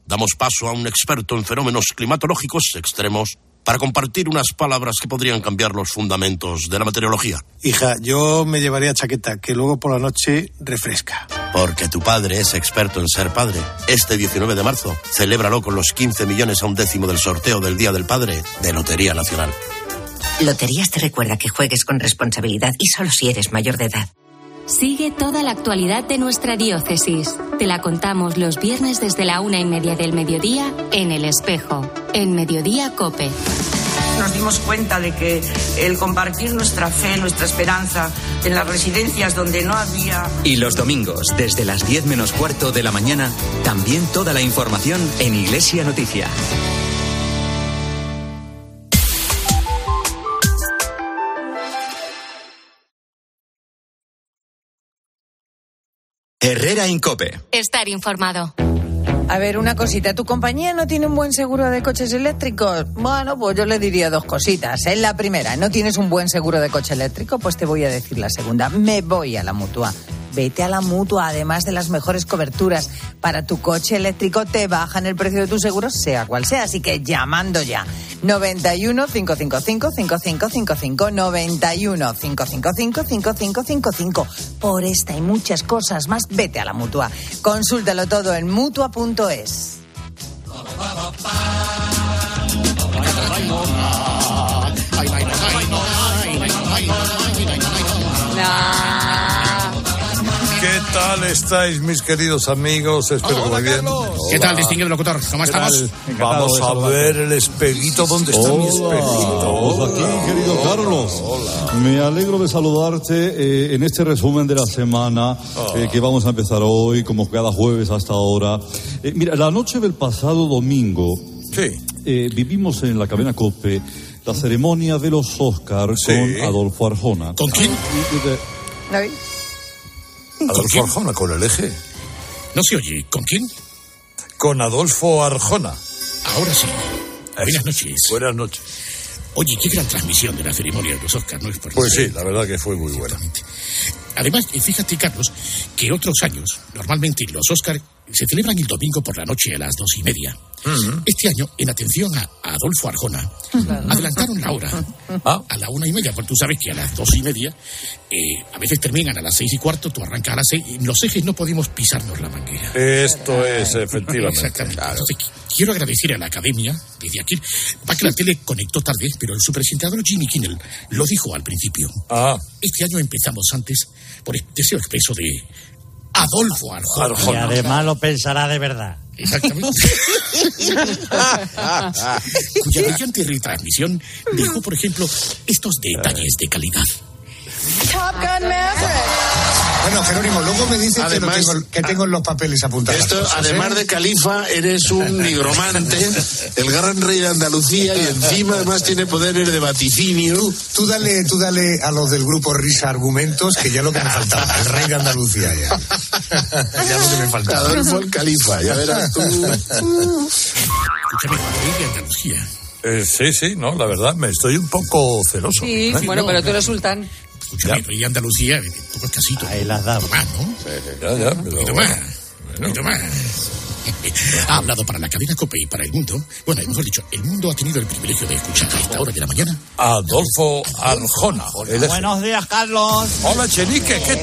damos paso a un experto en fenómenos climatológicos extremos para compartir unas palabras que podrían cambiar los fundamentos de la meteorología. Hija, yo me llevaría chaqueta, que luego por la noche refresca. Porque tu padre es experto en ser padre. Este 19 de marzo, celébralo con los 15 millones a un décimo del sorteo del Día del Padre de Lotería Nacional. Loterías te recuerda que juegues con responsabilidad y solo si eres mayor de edad. Sigue toda la actualidad de nuestra diócesis. Te la contamos los viernes desde la 1:30 del mediodía en El Espejo, en Mediodía COPE. Nos dimos cuenta de que el compartir nuestra fe, nuestra esperanza en las residencias donde no había... Y los domingos, desde las 10 menos cuarto de la mañana, también toda la información en Iglesia Noticia. Herrera Incope. Estar informado. A ver, una cosita. ¿Tu compañía no tiene un buen seguro de coches eléctricos? Bueno, pues yo le diría dos cositas. En la primera, ¿no tienes un buen seguro de coche eléctrico? Pues te voy a decir la segunda. Me voy a la Mutua. Vete a la Mutua, además de las mejores coberturas para tu coche eléctrico, te bajan el precio de tu seguro, sea cual sea. Así que llamando ya. 91 555 5555 91 555 5555. Por esta y muchas cosas más, vete a la Mutua. Consúltalo todo en mutua.es. ¿Qué tal estáis, mis queridos amigos? Espero que muy bien. ¿Qué tal, distinguido locutor? ¿Cómo estamos? Vamos a ver el espejito. ¿Dónde está mi espejito? Aquí, querido Carlos. Hola. Me alegro de saludarte en este resumen de la semana que vamos a empezar hoy, como cada jueves hasta ahora. Mira, la noche del pasado domingo vivimos en la cadena COPE la ceremonia de los Oscars con Adolfo Arjona. ¿Con quién? Adolfo Arjona, con el eje. No se oye. ¿Con quién? Con Adolfo Arjona. Ahora sí. Buenas noches. Buenas noches. Oye, qué gran transmisión de la ceremonia de los Oscars, ¿no es por Pues sí, la verdad que fue muy buena. Además, fíjate, Carlos, que otros años, normalmente los Oscars se celebran el domingo por la noche a las 2:30. Este año, en atención a Adolfo Arjona, adelantaron la hora a la 1:30, porque tú sabes que a las 2:30 a veces terminan a las 6:15, tú arrancas a las 6, y los ejes no podemos pisarnos la manguera. Esto es, efectivamente. Exactamente. Claro. Entonces, quiero agradecer a la Academia, desde aquí, para que la tele conectó tarde, pero su presentador Jimmy Kimmel lo dijo al principio. Este año empezamos antes por el deseo expreso de Adolfo Arjona. Y además lo pensará de verdad. Exactamente. Cuya brillante retransmisión dejó, por ejemplo, estos detalles de calidad. Top Gun Maverick. Bueno, Jerónimo, luego me dices además, que tengo los papeles apuntados. Esto, además de califa, eres un nigromante, el gran rey de Andalucía, y encima además tiene poderes de vaticinio. Tú dale a los del grupo Risa argumentos, que ya lo que me faltaba, el rey de Andalucía ya. Ya lo que me faltaba. Adolfo el califa, ya verás tú. Escúchame, rey de Andalucía. Sí, no, la verdad, me estoy un poco celoso. Sí, bueno, pero tú eres sultán. Escúchame, rey de Andalucía, poco escasito. Ahí las damos. Más, ¿no? Ya, pero más. Ha hablado para la cadena COPE y para el mundo. Bueno, mejor dicho, el mundo ha tenido el privilegio de escuchar a esta hora de la mañana Adolfo Arjona. Buenos días, Carlos. Hola, Chenique, ¿qué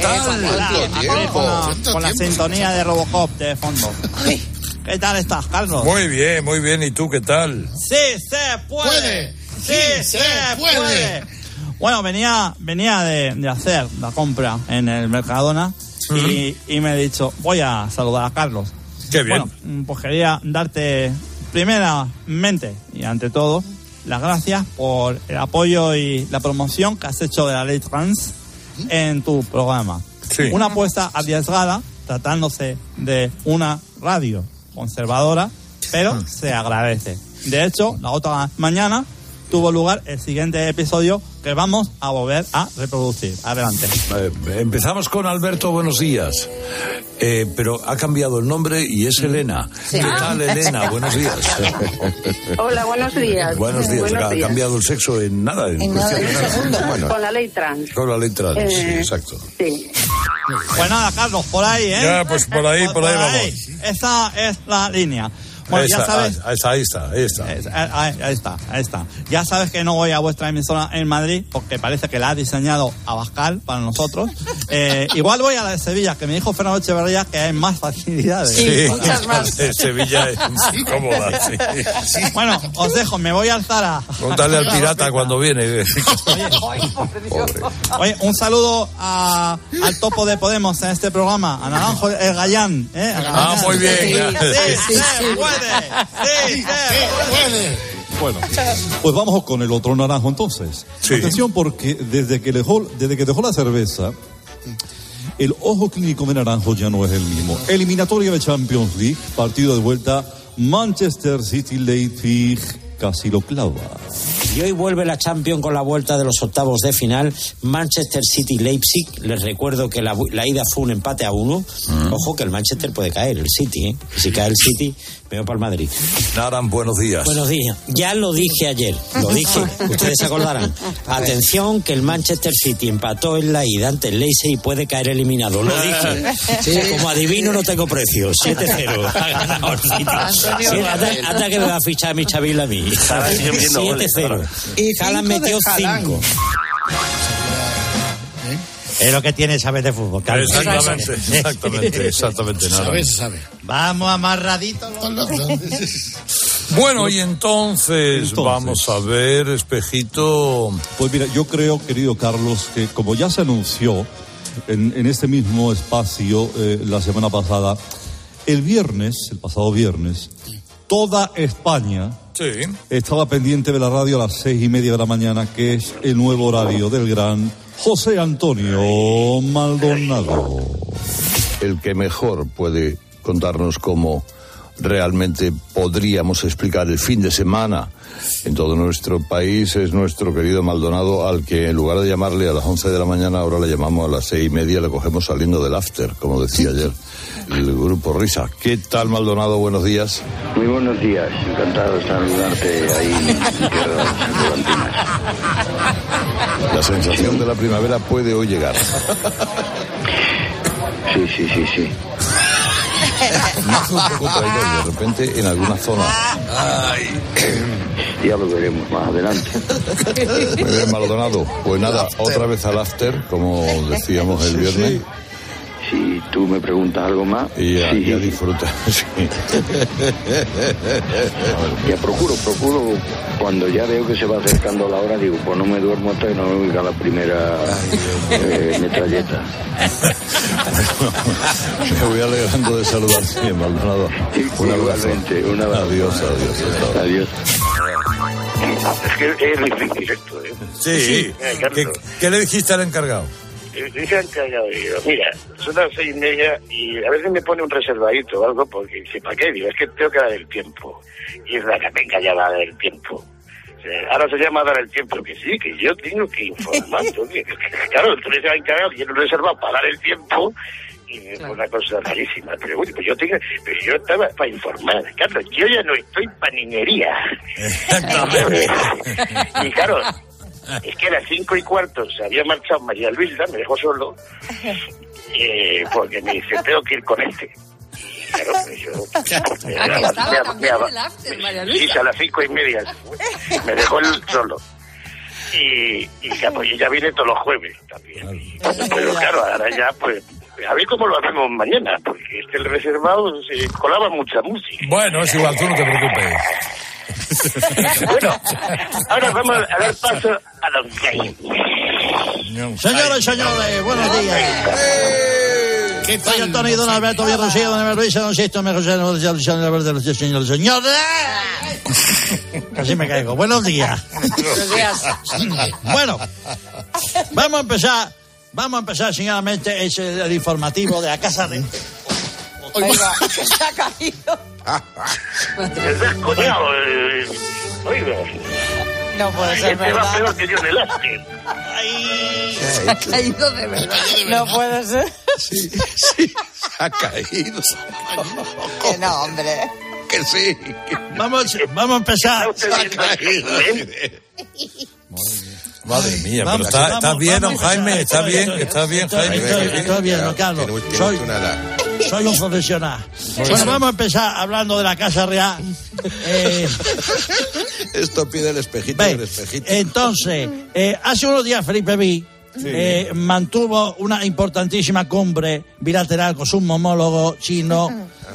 tal? Con la sintonía de Robocop de fondo. ¿Qué tal estás, Carlos? Muy bien. ¿Y tú qué tal? ¡Sí se puede! ¡Sí se puede! Bueno, venía de hacer la compra en el Mercadona y me he dicho, voy a saludar a Carlos. Qué bien. Bueno, pues quería darte primeramente y ante todo las gracias por el apoyo y la promoción que has hecho de la ley trans en tu programa. Sí. Una apuesta arriesgada, tratándose de una radio conservadora, pero se agradece. De hecho, la otra mañana tuvo lugar el siguiente episodio que vamos a volver a reproducir. Adelante. Empezamos con Alberto, buenos días. Pero ha cambiado el nombre y es Elena. Sí. ¿Qué tal, Elena? Buenos días. Hola, buenos días. Buenos días. Buenos Ha días. cambiado el sexo en nada. En un segundo. Bueno, Con la ley trans. con la letra, sí, exacto. Sí. Pues nada, Carlos, por ahí, ¿eh? Ya, pues por ahí vamos. Esa es la línea. Bueno, ya sabes. Ahí está. Ya sabes que no voy a vuestra emisora en Madrid porque parece que la ha diseñado Abascal para nosotros. Igual voy a la de Sevilla, que me dijo Fernando Echeverría que hay más facilidades. Sí, muchas más. Sevilla es cómoda, sí. Bueno, os dejo, me voy al Zara. Contale al pirata cuando viene. Oye, un saludo al topo de Podemos en este programa, a Naranjo el Gallán. Muy bien. Sí, se puede. Bueno, pues vamos con el otro naranjo entonces. Sí. Atención, porque desde que dejó la cerveza, el ojo clínico de Naranjo ya no es el mismo. Eliminatoria de Champions League, partido de vuelta, Manchester City Leipzig, casi lo clava. Y hoy vuelve la Champions con la vuelta de los octavos de final. Manchester City Leipzig. Les recuerdo que la ida fue un empate a 1. Ojo que el Manchester puede caer, el City, ¿eh? Si cae el City, me voy para el Madrid. Naran, buenos días. Buenos días. Ya lo dije ayer. Ustedes se acordarán. Atención, que el Manchester City empató en la ida ante el Leipzig y puede caer eliminado. Lo dije. Sí, como adivino no tengo precio. 7-0. Ha ganado el City. Sí, hasta que me va a fichar mi Chavil a mí. 7-0. Haaland metió 5. Es lo que tiene saber de fútbol, Carlos. Exactamente. Nada. Sabe. Vamos amarraditos. Bueno, y entonces vamos a ver, Espejito. Pues mira, yo creo, querido Carlos, que como ya se anunció en este mismo espacio la semana pasada, el pasado viernes, toda España estaba pendiente de la radio a las 6:30 de la mañana, que es el nuevo horario del gran José Antonio Maldonado. El que mejor puede contarnos cómo realmente podríamos explicar el fin de semana en todo nuestro país es nuestro querido Maldonado, al que en lugar de llamarle a las 11 de la mañana, ahora le llamamos a las 6:30, le cogemos saliendo del after, como decía ayer el grupo Risa. ¿Qué tal, Maldonado? Buenos días. Muy buenos días, encantado de saludarte ahí en tierras levantinas. La sensación de la primavera puede hoy llegar. Sí. Más un poco traidor de repente en alguna zona. Ya lo veremos más adelante. Muy bien, Maldonado. Pues nada, otra vez al after, como decíamos el viernes. Si tú me preguntas algo más... Ya disfruta. Sí. Ya procuro, cuando ya veo que se va acercando la hora, digo, pues no me duermo hasta que no me oiga la primera metralleta. Me voy alegrando de saludarte, Maldonado. Un abrazo. Un abrazo. Adiós. Es que es difícil esto, ¿eh? Sí. ¿Qué le dijiste al encargado? Dije al encargado, digo, mira, son las 6:30 y a veces me pone un reservadito o algo porque dice, ¿para qué? Digo, es que tengo que dar el tiempo. Y es la que venga ya va a dar el tiempo. Ahora se llama dar el tiempo, que sí, que yo tengo que informar. Claro, tú le has encargado y yo no he reservado para dar el tiempo. Y es una cosa rarísima. Pero bueno, pero yo estaba para informar. Carlos, yo ya no estoy para niñería. Y claro, es que a las 5:15 se había marchado María Luisa, me dejó solo, porque me dice, tengo que ir con este. Claro, pues yo... Sí, a las 5:30 me dejó él solo. Y pues ella viene todos los jueves también. Pero claro, ahora ya pues... A ver cómo lo hacemos mañana, porque el reservado se colaba mucha música. Bueno, es igual, tú no te preocupes. Bueno, ahora vamos a dar paso a los gays. Señoras y señores, buenos días. Soy Antonio Don Alberto Villarrocío, Don Alberto, Don Sisto, me José, Don señores. Casi me caigo. Buenos días. Bueno, vamos a empezar, señoramente, es el informativo de la Casa de... Oiga, se ha caído. Oiga. No puede ser verdad. Va peor que yo en el after. Se ha caído de verdad. No puede ser. Sí, ha caído. Que no, hombre. Que sí. Vamos a empezar. Se ha caído. Madre mía, pero está bien, don Jaime, está bien, Jaime. Está bien, don Carlos. Soy un profesional. Bueno, vamos a empezar hablando de la Casa Real. Esto pide el espejito. Entonces, hace unos días Felipe V mantuvo una importantísima cumbre bilateral con su homólogo chino,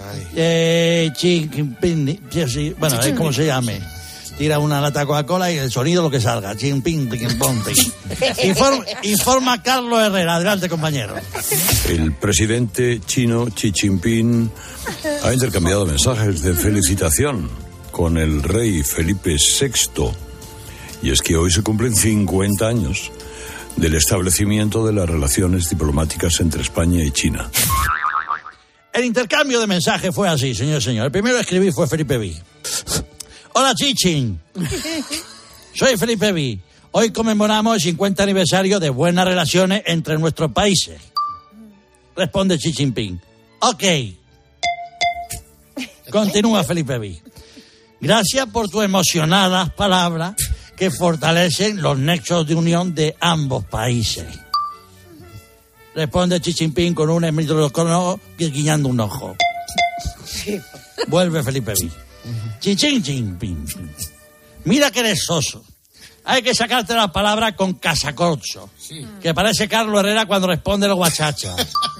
Xi Jinping. Bueno, es como se llame. Tira una lata de Coca-Cola y el sonido lo que salga. Informa Carlos Herrera. Adelante, compañero. El presidente chino Xi Jinping ha intercambiado mensajes de felicitación con el rey Felipe VI. Y es que hoy se cumplen 50 años del establecimiento de las relaciones diplomáticas entre España y China. El intercambio de mensajes fue así, señor. El primero a escribir fue Felipe V. Hola, Chichin. Soy Felipe V. Hoy conmemoramos el 50 aniversario de buenas relaciones entre nuestros países. Responde Xi Jinping. Ok. Continúa Felipe V. Gracias por tus emocionadas palabras que fortalecen los nexos de unión de ambos países. Responde Xi Jinping con un emilio guiñando un ojo. Vuelve Felipe V. Xi Jinping. Mira que eres soso. Hay que sacarte las palabras con casacorcho. Que parece Carlos Herrera cuando responde los guachachas.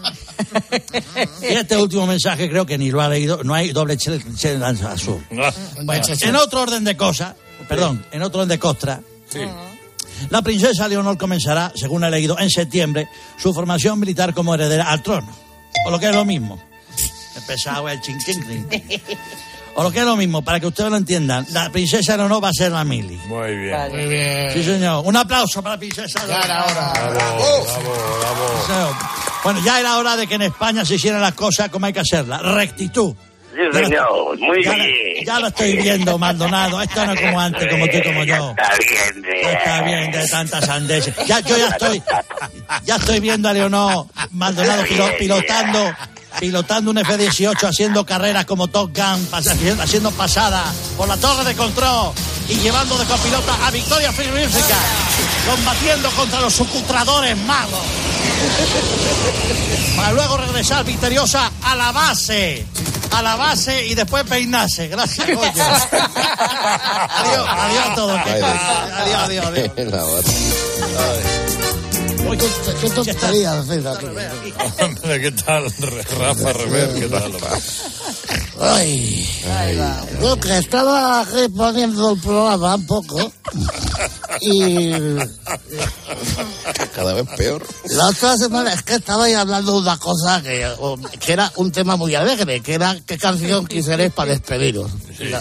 Y este último mensaje creo que ni lo ha leído. No hay doble azul. Bueno, en otro orden de cosas, en otro orden de costra, la princesa Leonor comenzará, según he leído, en septiembre, su formación militar como heredera al trono. O lo que es lo mismo. Empezado el chinquín. O lo que es lo mismo, para que ustedes lo entiendan, la princesa Leonor va a ser la mili. Muy bien. Vale. Muy bien. Sí, señor. Un aplauso para la princesa Leonor. Bravo. Bueno, ya era hora de que en España se hicieran las cosas como hay que hacerlas. Rectitud. Sí, señor. Muy bien. Ya lo estoy viendo, Maldonado. Esto no es como antes, como tú y como yo. Está bien de tantas sandeces. Yo ya estoy viendo a Leonor Maldonado pilotando un F-18, haciendo carreras como Top Gun, haciendo pasadas por la torre de control y llevando de copilota a Victoria Frigorífica, combatiendo contra los sucutradores malos. Para luego regresar victoriosa a la base y después peinarse. Gracias, Goyo. Adiós a todos. Adiós. ¿Qué tontería haces aquí? Hombre, ¿qué tal, Rafa Rever? ¿Qué tal? Yo que estaba reponiendo el programa un poco y... Cada vez peor. La otra semana es que estaba ahí hablando de una cosa que era un tema muy alegre, que era qué canción quisierais para despediros.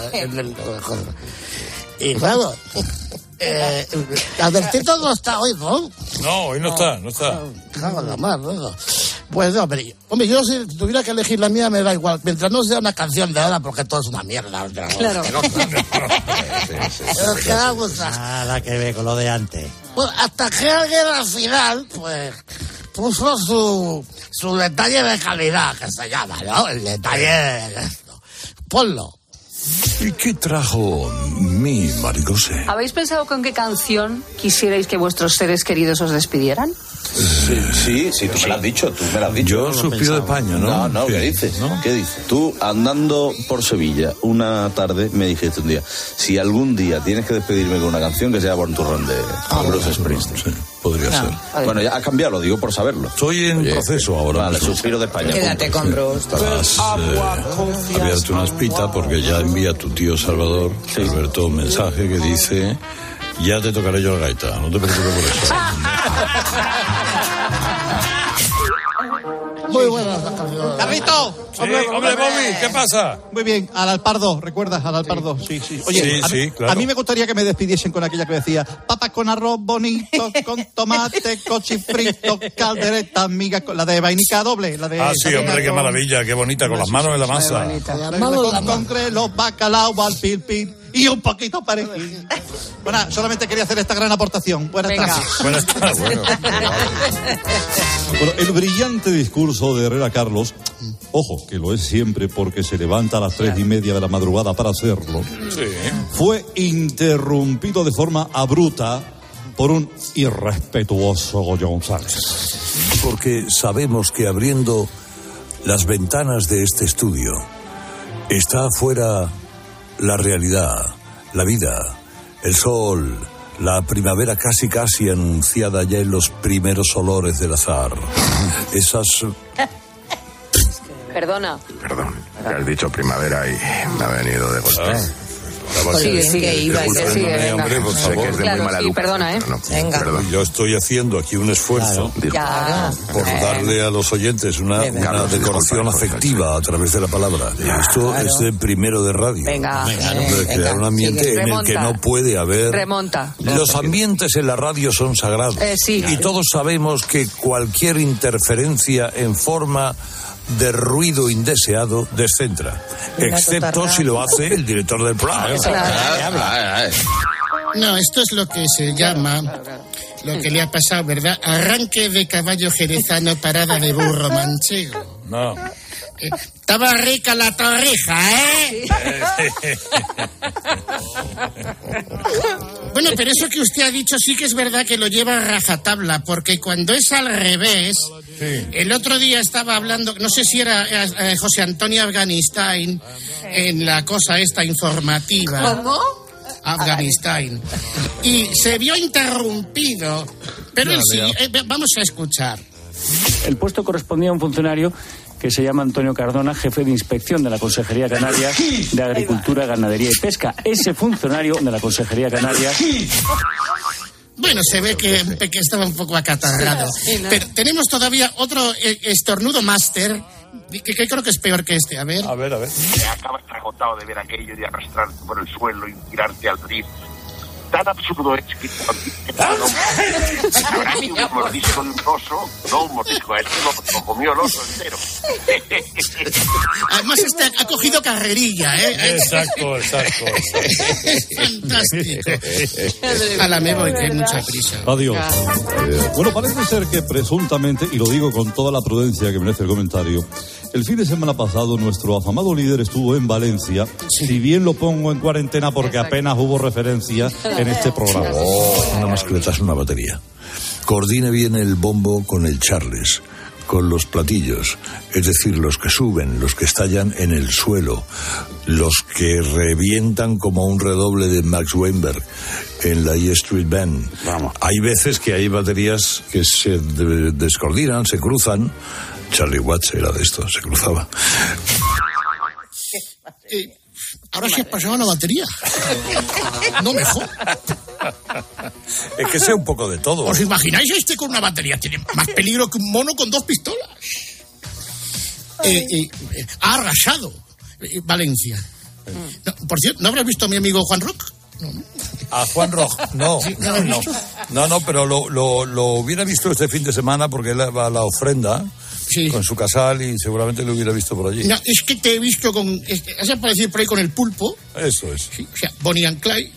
Y claro... Albertito no está hoy, ¿no? No, hoy no está. Cago en la mar, ¿no? Pues no, pero, hombre, yo si tuviera que elegir la mía me da igual, mientras no sea una canción de ahora, porque todo es una mierda. Claro. Nada que ver con lo de antes. Pues hasta que alguien al final, pues, puso su detalle de calidad, que se llama, ¿no? El detalle de esto. Ponlo. ¿Y qué trajo mi Maricose? ¿Habéis pensado con qué canción quisierais que vuestros seres queridos os despidieran? Sí, tú me lo has dicho, Yo suspiro de paño, ¿no? No, sí. ¿qué dices? ¿Qué dices? Tú, andando por Sevilla una tarde, me dijiste un día, si algún día tienes que despedirme con una canción, que sea Born to Run de Bruce Springsteen. Sí, podría ser. Bueno, ya ha cambiado, lo digo por saberlo. Estoy en proceso ahora. Vale, suspiro de España. Quédate con Bruce. Estás abierto una espita porque ya envía tu tío Salvador, Alberto, un mensaje que dice... Ya te tocaré yo la gaita, no te preocupes por eso. Muy buenas las canciones. ¡Carlito! Sí, hombre, Bobby, ¿qué pasa? Muy bien, al Alpardo, ¿recuerdas? Al Alpardo, sí. Oye, claro. A mí me gustaría que me despidiesen con aquella que decía: papas con arroz bonito, con tomate, cochifrito, caldereta, amiga, la de vainica doble. Sí, hombre, qué maravilla, qué bonita, con las manos en la masa. Con grelos, bacalao, al pil y un poquito perejil. Bueno, solamente quería hacer esta gran aportación. Buenas tardes. Buenas tardes. Bueno, el brillante discurso de Herrera Carlos, ojo, que lo es siempre porque se levanta a las 3:30 de la madrugada para hacerlo, fue interrumpido de forma abrupta por un irrespetuoso Goyo González. Porque sabemos que abriendo las ventanas de este estudio, está afuera la realidad, la vida, el sol, la primavera casi anunciada ya en los primeros olores del azar. Esas... Perdona. Perdón, ya has dicho primavera y me ha venido de golpe. Sigue, hombre, por favor. Sé que es de muy mala educación, perdona, ¿eh? Venga. Perdón. Yo estoy haciendo aquí un esfuerzo por darle a los oyentes una decoración afectiva a través de la palabra. Esto es de primero de radio. Venga. De crear un ambiente en el que no puede haber... Remonta. Los ambientes en la radio son sagrados. Sí. Y todos sabemos que cualquier interferencia en forma de ruido indeseado descentra, excepto si lo hace el director del programa. No, esto es lo que se llama, lo que le ha pasado, ¿verdad? Arranque de caballo jerezano, parada de burro manchego. No. Estaba rica la torrija, ¿eh? Bueno, pero eso que usted ha dicho sí que es verdad que lo lleva a rajatabla, porque cuando es al revés, el otro día estaba hablando, no sé si era José Antonio Afganistán, en la cosa esta informativa. ¿Cómo? Afganistán. Y se vio interrumpido, pero él sí, vamos a escuchar. El puesto correspondía a un funcionario que se llama Antonio Cardona, jefe de inspección de la Consejería Canaria de Agricultura, Ganadería y Pesca. Ese funcionario de la Consejería Canaria... Bueno, se ve que estaba un poco acatarrado. Pero tenemos todavía otro estornudo máster, que creo que es peor que este. A ver. A ver. Te acabas agotado de ver aquello y de arrastrarte por el suelo y tirarte al río. Tan absurdo es que un mordisco de un oso, no un mordisco, lo comió el oso entero. Además ha cogido carrerilla, ¿eh? Exacto. Fantástico. A me voy, que hay mucha prisa. Adiós. Bueno, parece ser que presuntamente, y lo digo con toda la prudencia que merece el comentario, el fin de semana pasado nuestro afamado líder estuvo en Valencia, si bien lo pongo en cuarentena porque apenas hubo referencia en este programa. Nada más que le das una batería. Coordine bien el bombo con el Charles, con los platillos, es decir, los que suben, los que estallan en el suelo, los que revientan como un redoble de Max Weinberg en la E Street Band. Vamos. Hay veces que hay baterías que se descoordinan, se cruzan. Charlie Watts era de esto, se cruzaba. Ahora sí has pasado la batería. No mejor. Es que sé un poco de todo. ¿Os imagináis este con una batería? Tiene más peligro que un mono con 2 pistolas. Ha arrasado Valencia. No, por cierto, ¿no habrás visto a mi amigo Juan Roc? No. A Juan Roc, no. No, pero lo hubiera visto este fin de semana porque él va a la ofrenda con su casal y seguramente lo hubiera visto por allí. No, es que te he visto con... Has aparecido por ahí con el pulpo. Eso es. Sí, o sea, Bonnie and Clyde.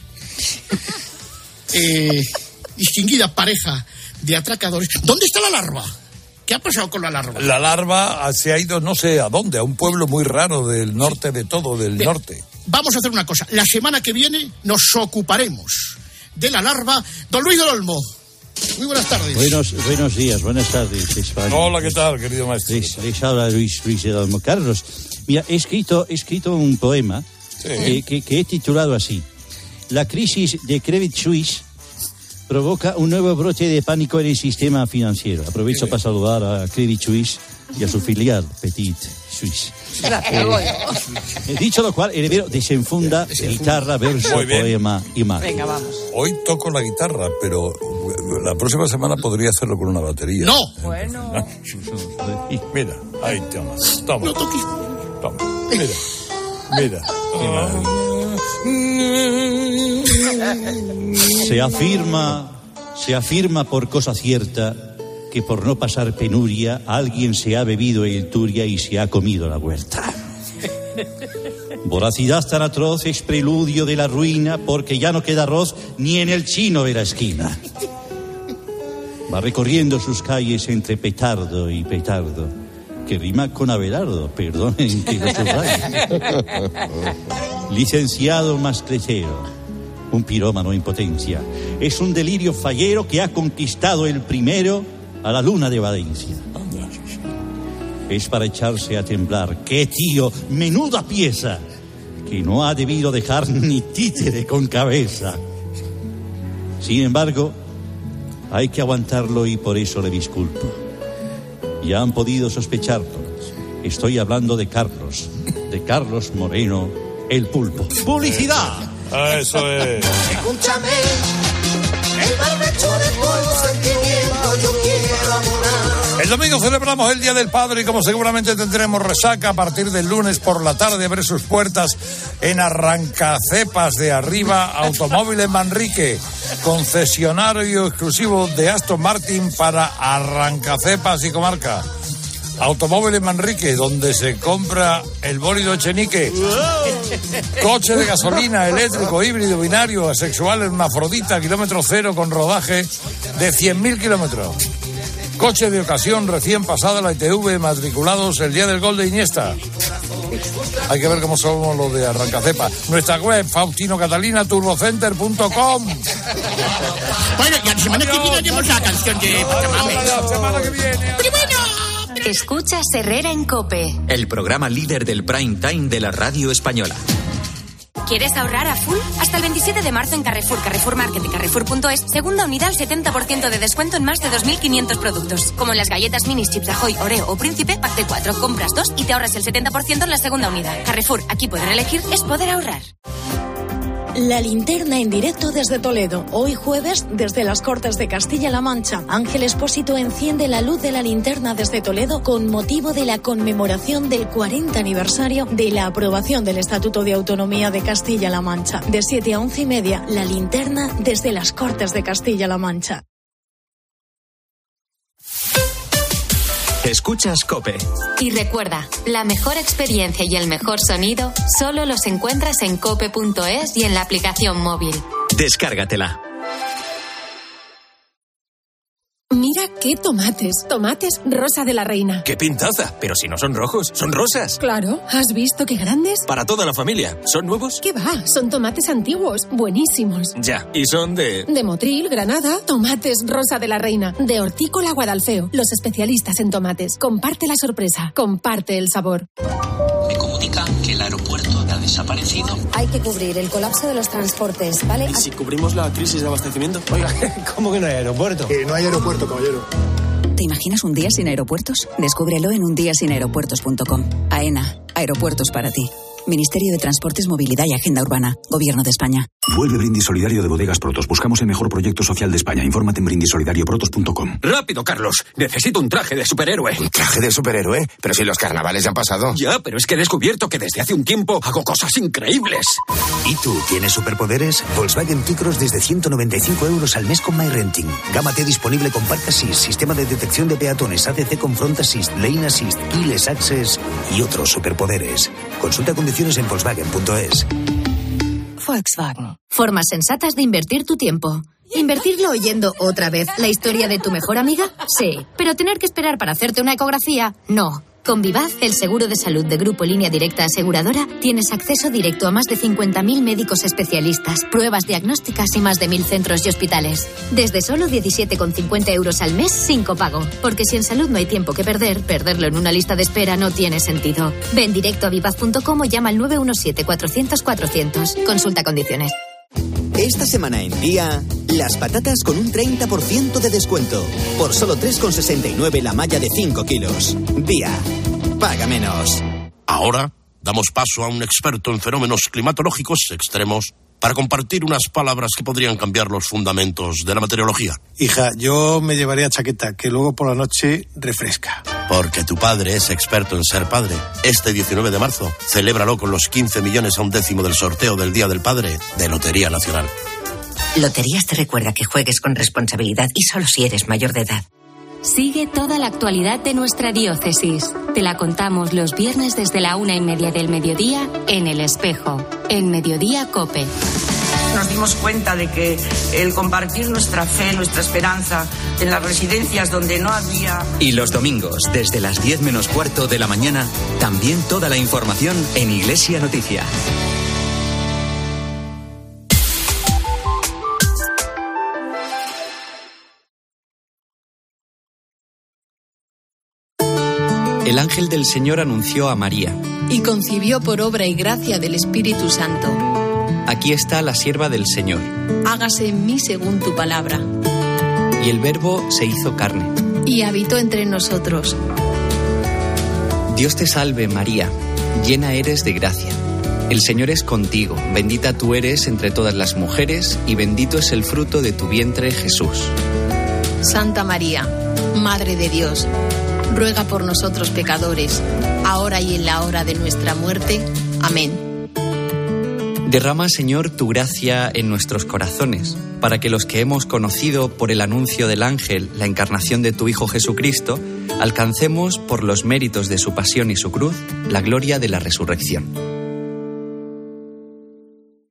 Distinguida pareja de atracadores. ¿Dónde está la larva? ¿Qué ha pasado con la larva? La larva se ha ido no sé a dónde, a un pueblo muy raro del norte de todo, del norte. Vamos a hacer una cosa. La semana que viene nos ocuparemos de la larva. Don Luis del Olmo. Muy buenas tardes. Buenos días, buenas tardes, España. Hola, ¿qué tal, querido maestro? Les habla Luis del Olmo. Carlos, mira, he escrito un poema que he titulado así. La crisis de Credit Suisse provoca un nuevo brote de pánico en el sistema financiero. Aprovecho para saludar a Credit Suisse y a su filial, Petit Suisse. Dicho lo cual, Heredero desenfunda guitarra, verso, poema y más. Venga, vamos. Hoy toco la guitarra, pero la próxima semana podría hacerlo con una batería. ¡No! Bueno. Mira, ahí toma. No toques. Toma. Mira. Se afirma por cosa cierta que por no pasar penuria alguien se ha bebido el Turia y se ha comido la huerta. Voracidad tan atroz es preludio de la ruina porque ya no queda arroz ni en el chino de la esquina. Va recorriendo sus calles entre petardo y petardo, que rima con Abelardo, perdonen que lo subraye. Licenciado mascletero, un pirómano en potencia, es un delirio fallero que ha conquistado el primero a la luna de Valencia. es para echarse a temblar. ¡Qué tío! ¡Menuda pieza! Que no ha debido dejar ni títere con cabeza. Sin embargo, hay que aguantarlo y por eso le disculpo. Ya han podido sospecharlo. Estoy hablando de Carlos Moreno, el pulpo. ¡Publicidad! Eso es. Escúchame, el barbecho de todo sentimiento yo quiero abonar. El domingo celebramos el Día del Padre y como seguramente tendremos resaca a partir del lunes por la tarde, abre sus puertas en Arrancacepas de Arriba Automóviles Manrique, concesionario exclusivo de Aston Martin para Arrancacepas y comarca. Automóviles Manrique, donde se compra el bólido Echenique. Coche de gasolina, eléctrico, híbrido, binario, asexual, hermafrodita, kilómetro cero con rodaje de 100.000 kilómetros. Coche de ocasión recién pasada la ITV, matriculados el día del gol de Iniesta. Hay que ver cómo somos los de Arrancacepa. Nuestra web, faustinocatalinaTurboCenter.com. Bueno, y la semana que viene haremos la canción de Pachamame. La semana que viene. Pero bueno. Escuchas Herrera en COPE. El programa líder del prime time de la radio española. ¿Quieres ahorrar a full? Hasta el 27 de marzo en Carrefour, Carrefour Market y Carrefour.es, segunda unidad al 70% de descuento en más de 2.500 productos. Como en las galletas Minis, Chips Ahoy, Oreo o Príncipe, pack de 4, compras 2 y te ahorras el 70% en la segunda unidad. Carrefour, aquí poder elegir es poder ahorrar. La linterna en directo desde Toledo. Hoy jueves, desde las Cortes de Castilla-La Mancha, Ángel Expósito enciende la luz de la linterna desde Toledo con motivo de la conmemoración del 40 aniversario de la aprobación del Estatuto de Autonomía de Castilla-La Mancha. De 7 a 11:30, la linterna desde las Cortes de Castilla-La Mancha. Escuchas COPE. Y recuerda, la mejor experiencia y el mejor sonido solo los encuentras en cope.es y en la aplicación móvil. Descárgatela. Mira qué tomates. Tomates Rosa de la Reina. ¡Qué pintaza! Pero si no son rojos, son rosas. Claro, ¿has visto qué grandes? Para toda la familia. ¿Son nuevos? ¿Qué va? Son tomates antiguos, buenísimos. Ya, y son de Motril, Granada. Tomates Rosa de la Reina. De Hortícola Guadalfeo. Los especialistas en tomates. Comparte la sorpresa. Comparte el sabor. Me comunican que el aeropuerto ha desaparecido. Hay que cubrir el colapso de los transportes, ¿vale? ¿Y si cubrimos la crisis de abastecimiento? Oiga, ¿cómo que no hay aeropuerto? No hay aeropuerto, caballero. ¿Te imaginas un día sin aeropuertos? Descúbrelo en undiasinaeropuertos.com. AENA, aeropuertos para ti. Ministerio de Transportes, Movilidad y Agenda Urbana. Gobierno de España. Vuelve Brindis Solidario de Bodegas Protos. Buscamos el mejor proyecto social de España. Infórmate en brindissolidarioprotos.com. ¡Rápido, Carlos! Necesito un traje de superhéroe. ¿Un traje de superhéroe? Pero si los carnavales ya han pasado. Ya, pero es que he descubierto que desde hace un tiempo hago cosas increíbles. ¿Y tú tienes superpoderes? Volkswagen T-Cross desde 195 € al mes con MyRenting. Gama T disponible con Park Assist, sistema de detección de peatones, ACC con Front Assist, Lane Assist, Keyless Access y otros superpoderes. Consulta condiciones en Volkswagen.es. Volkswagen. Formas sensatas de invertir tu tiempo. ¿Invertirlo oyendo otra vez la historia de tu mejor amiga? Sí. Pero tener que esperar para hacerte una ecografía, no. Con Vivaz, el seguro de salud de Grupo Línea Directa Aseguradora, tienes acceso directo a más de 50.000 médicos especialistas, pruebas diagnósticas y más de 1.000 centros y hospitales. Desde solo 17,50 € al mes sin copago. Porque si en salud no hay tiempo que perder, perderlo en una lista de espera no tiene sentido. Ven directo a vivaz.com o llama al 917-400-400. Consulta condiciones. Esta semana en Día, las patatas con un 30% de descuento. Por solo 3,69 la malla de 5 kilos. Día, paga menos. Ahora damos paso a un experto en fenómenos climatológicos extremos para compartir unas palabras que podrían cambiar los fundamentos de la meteorología. Hija, yo me llevaría chaqueta, que luego por la noche refresca. Porque tu padre es experto en ser padre. Este 19 de marzo, celébralo con los 15 millones a un décimo del sorteo del Día del Padre de Lotería Nacional. Loterías te recuerda que juegues con responsabilidad y solo si eres mayor de edad. Sigue toda la actualidad de nuestra diócesis. Te la contamos los viernes desde la 1:30 del mediodía en El Espejo, en Mediodía COPE. Nos dimos cuenta de que el compartir nuestra fe, nuestra esperanza en las residencias donde no había... Y los domingos, desde las 10 menos cuarto de la mañana, también toda la información en Iglesia Noticia. El ángel del Señor anunció a María. Y concibió por obra y gracia del Espíritu Santo. Aquí está la sierva del Señor. Hágase en mí según tu palabra. Y el Verbo se hizo carne. Y habitó entre nosotros. Dios te salve, María, llena eres de gracia. El Señor es contigo, bendita tú eres entre todas las mujeres, y bendito es el fruto de tu vientre, Jesús. Santa María, Madre de Dios, ruega por nosotros pecadores, ahora y en la hora de nuestra muerte. Amén. Derrama, Señor, tu gracia en nuestros corazones, para que los que hemos conocido por el anuncio del ángel la encarnación de tu Hijo Jesucristo, alcancemos, por los méritos de su pasión y su cruz, la gloria de la resurrección.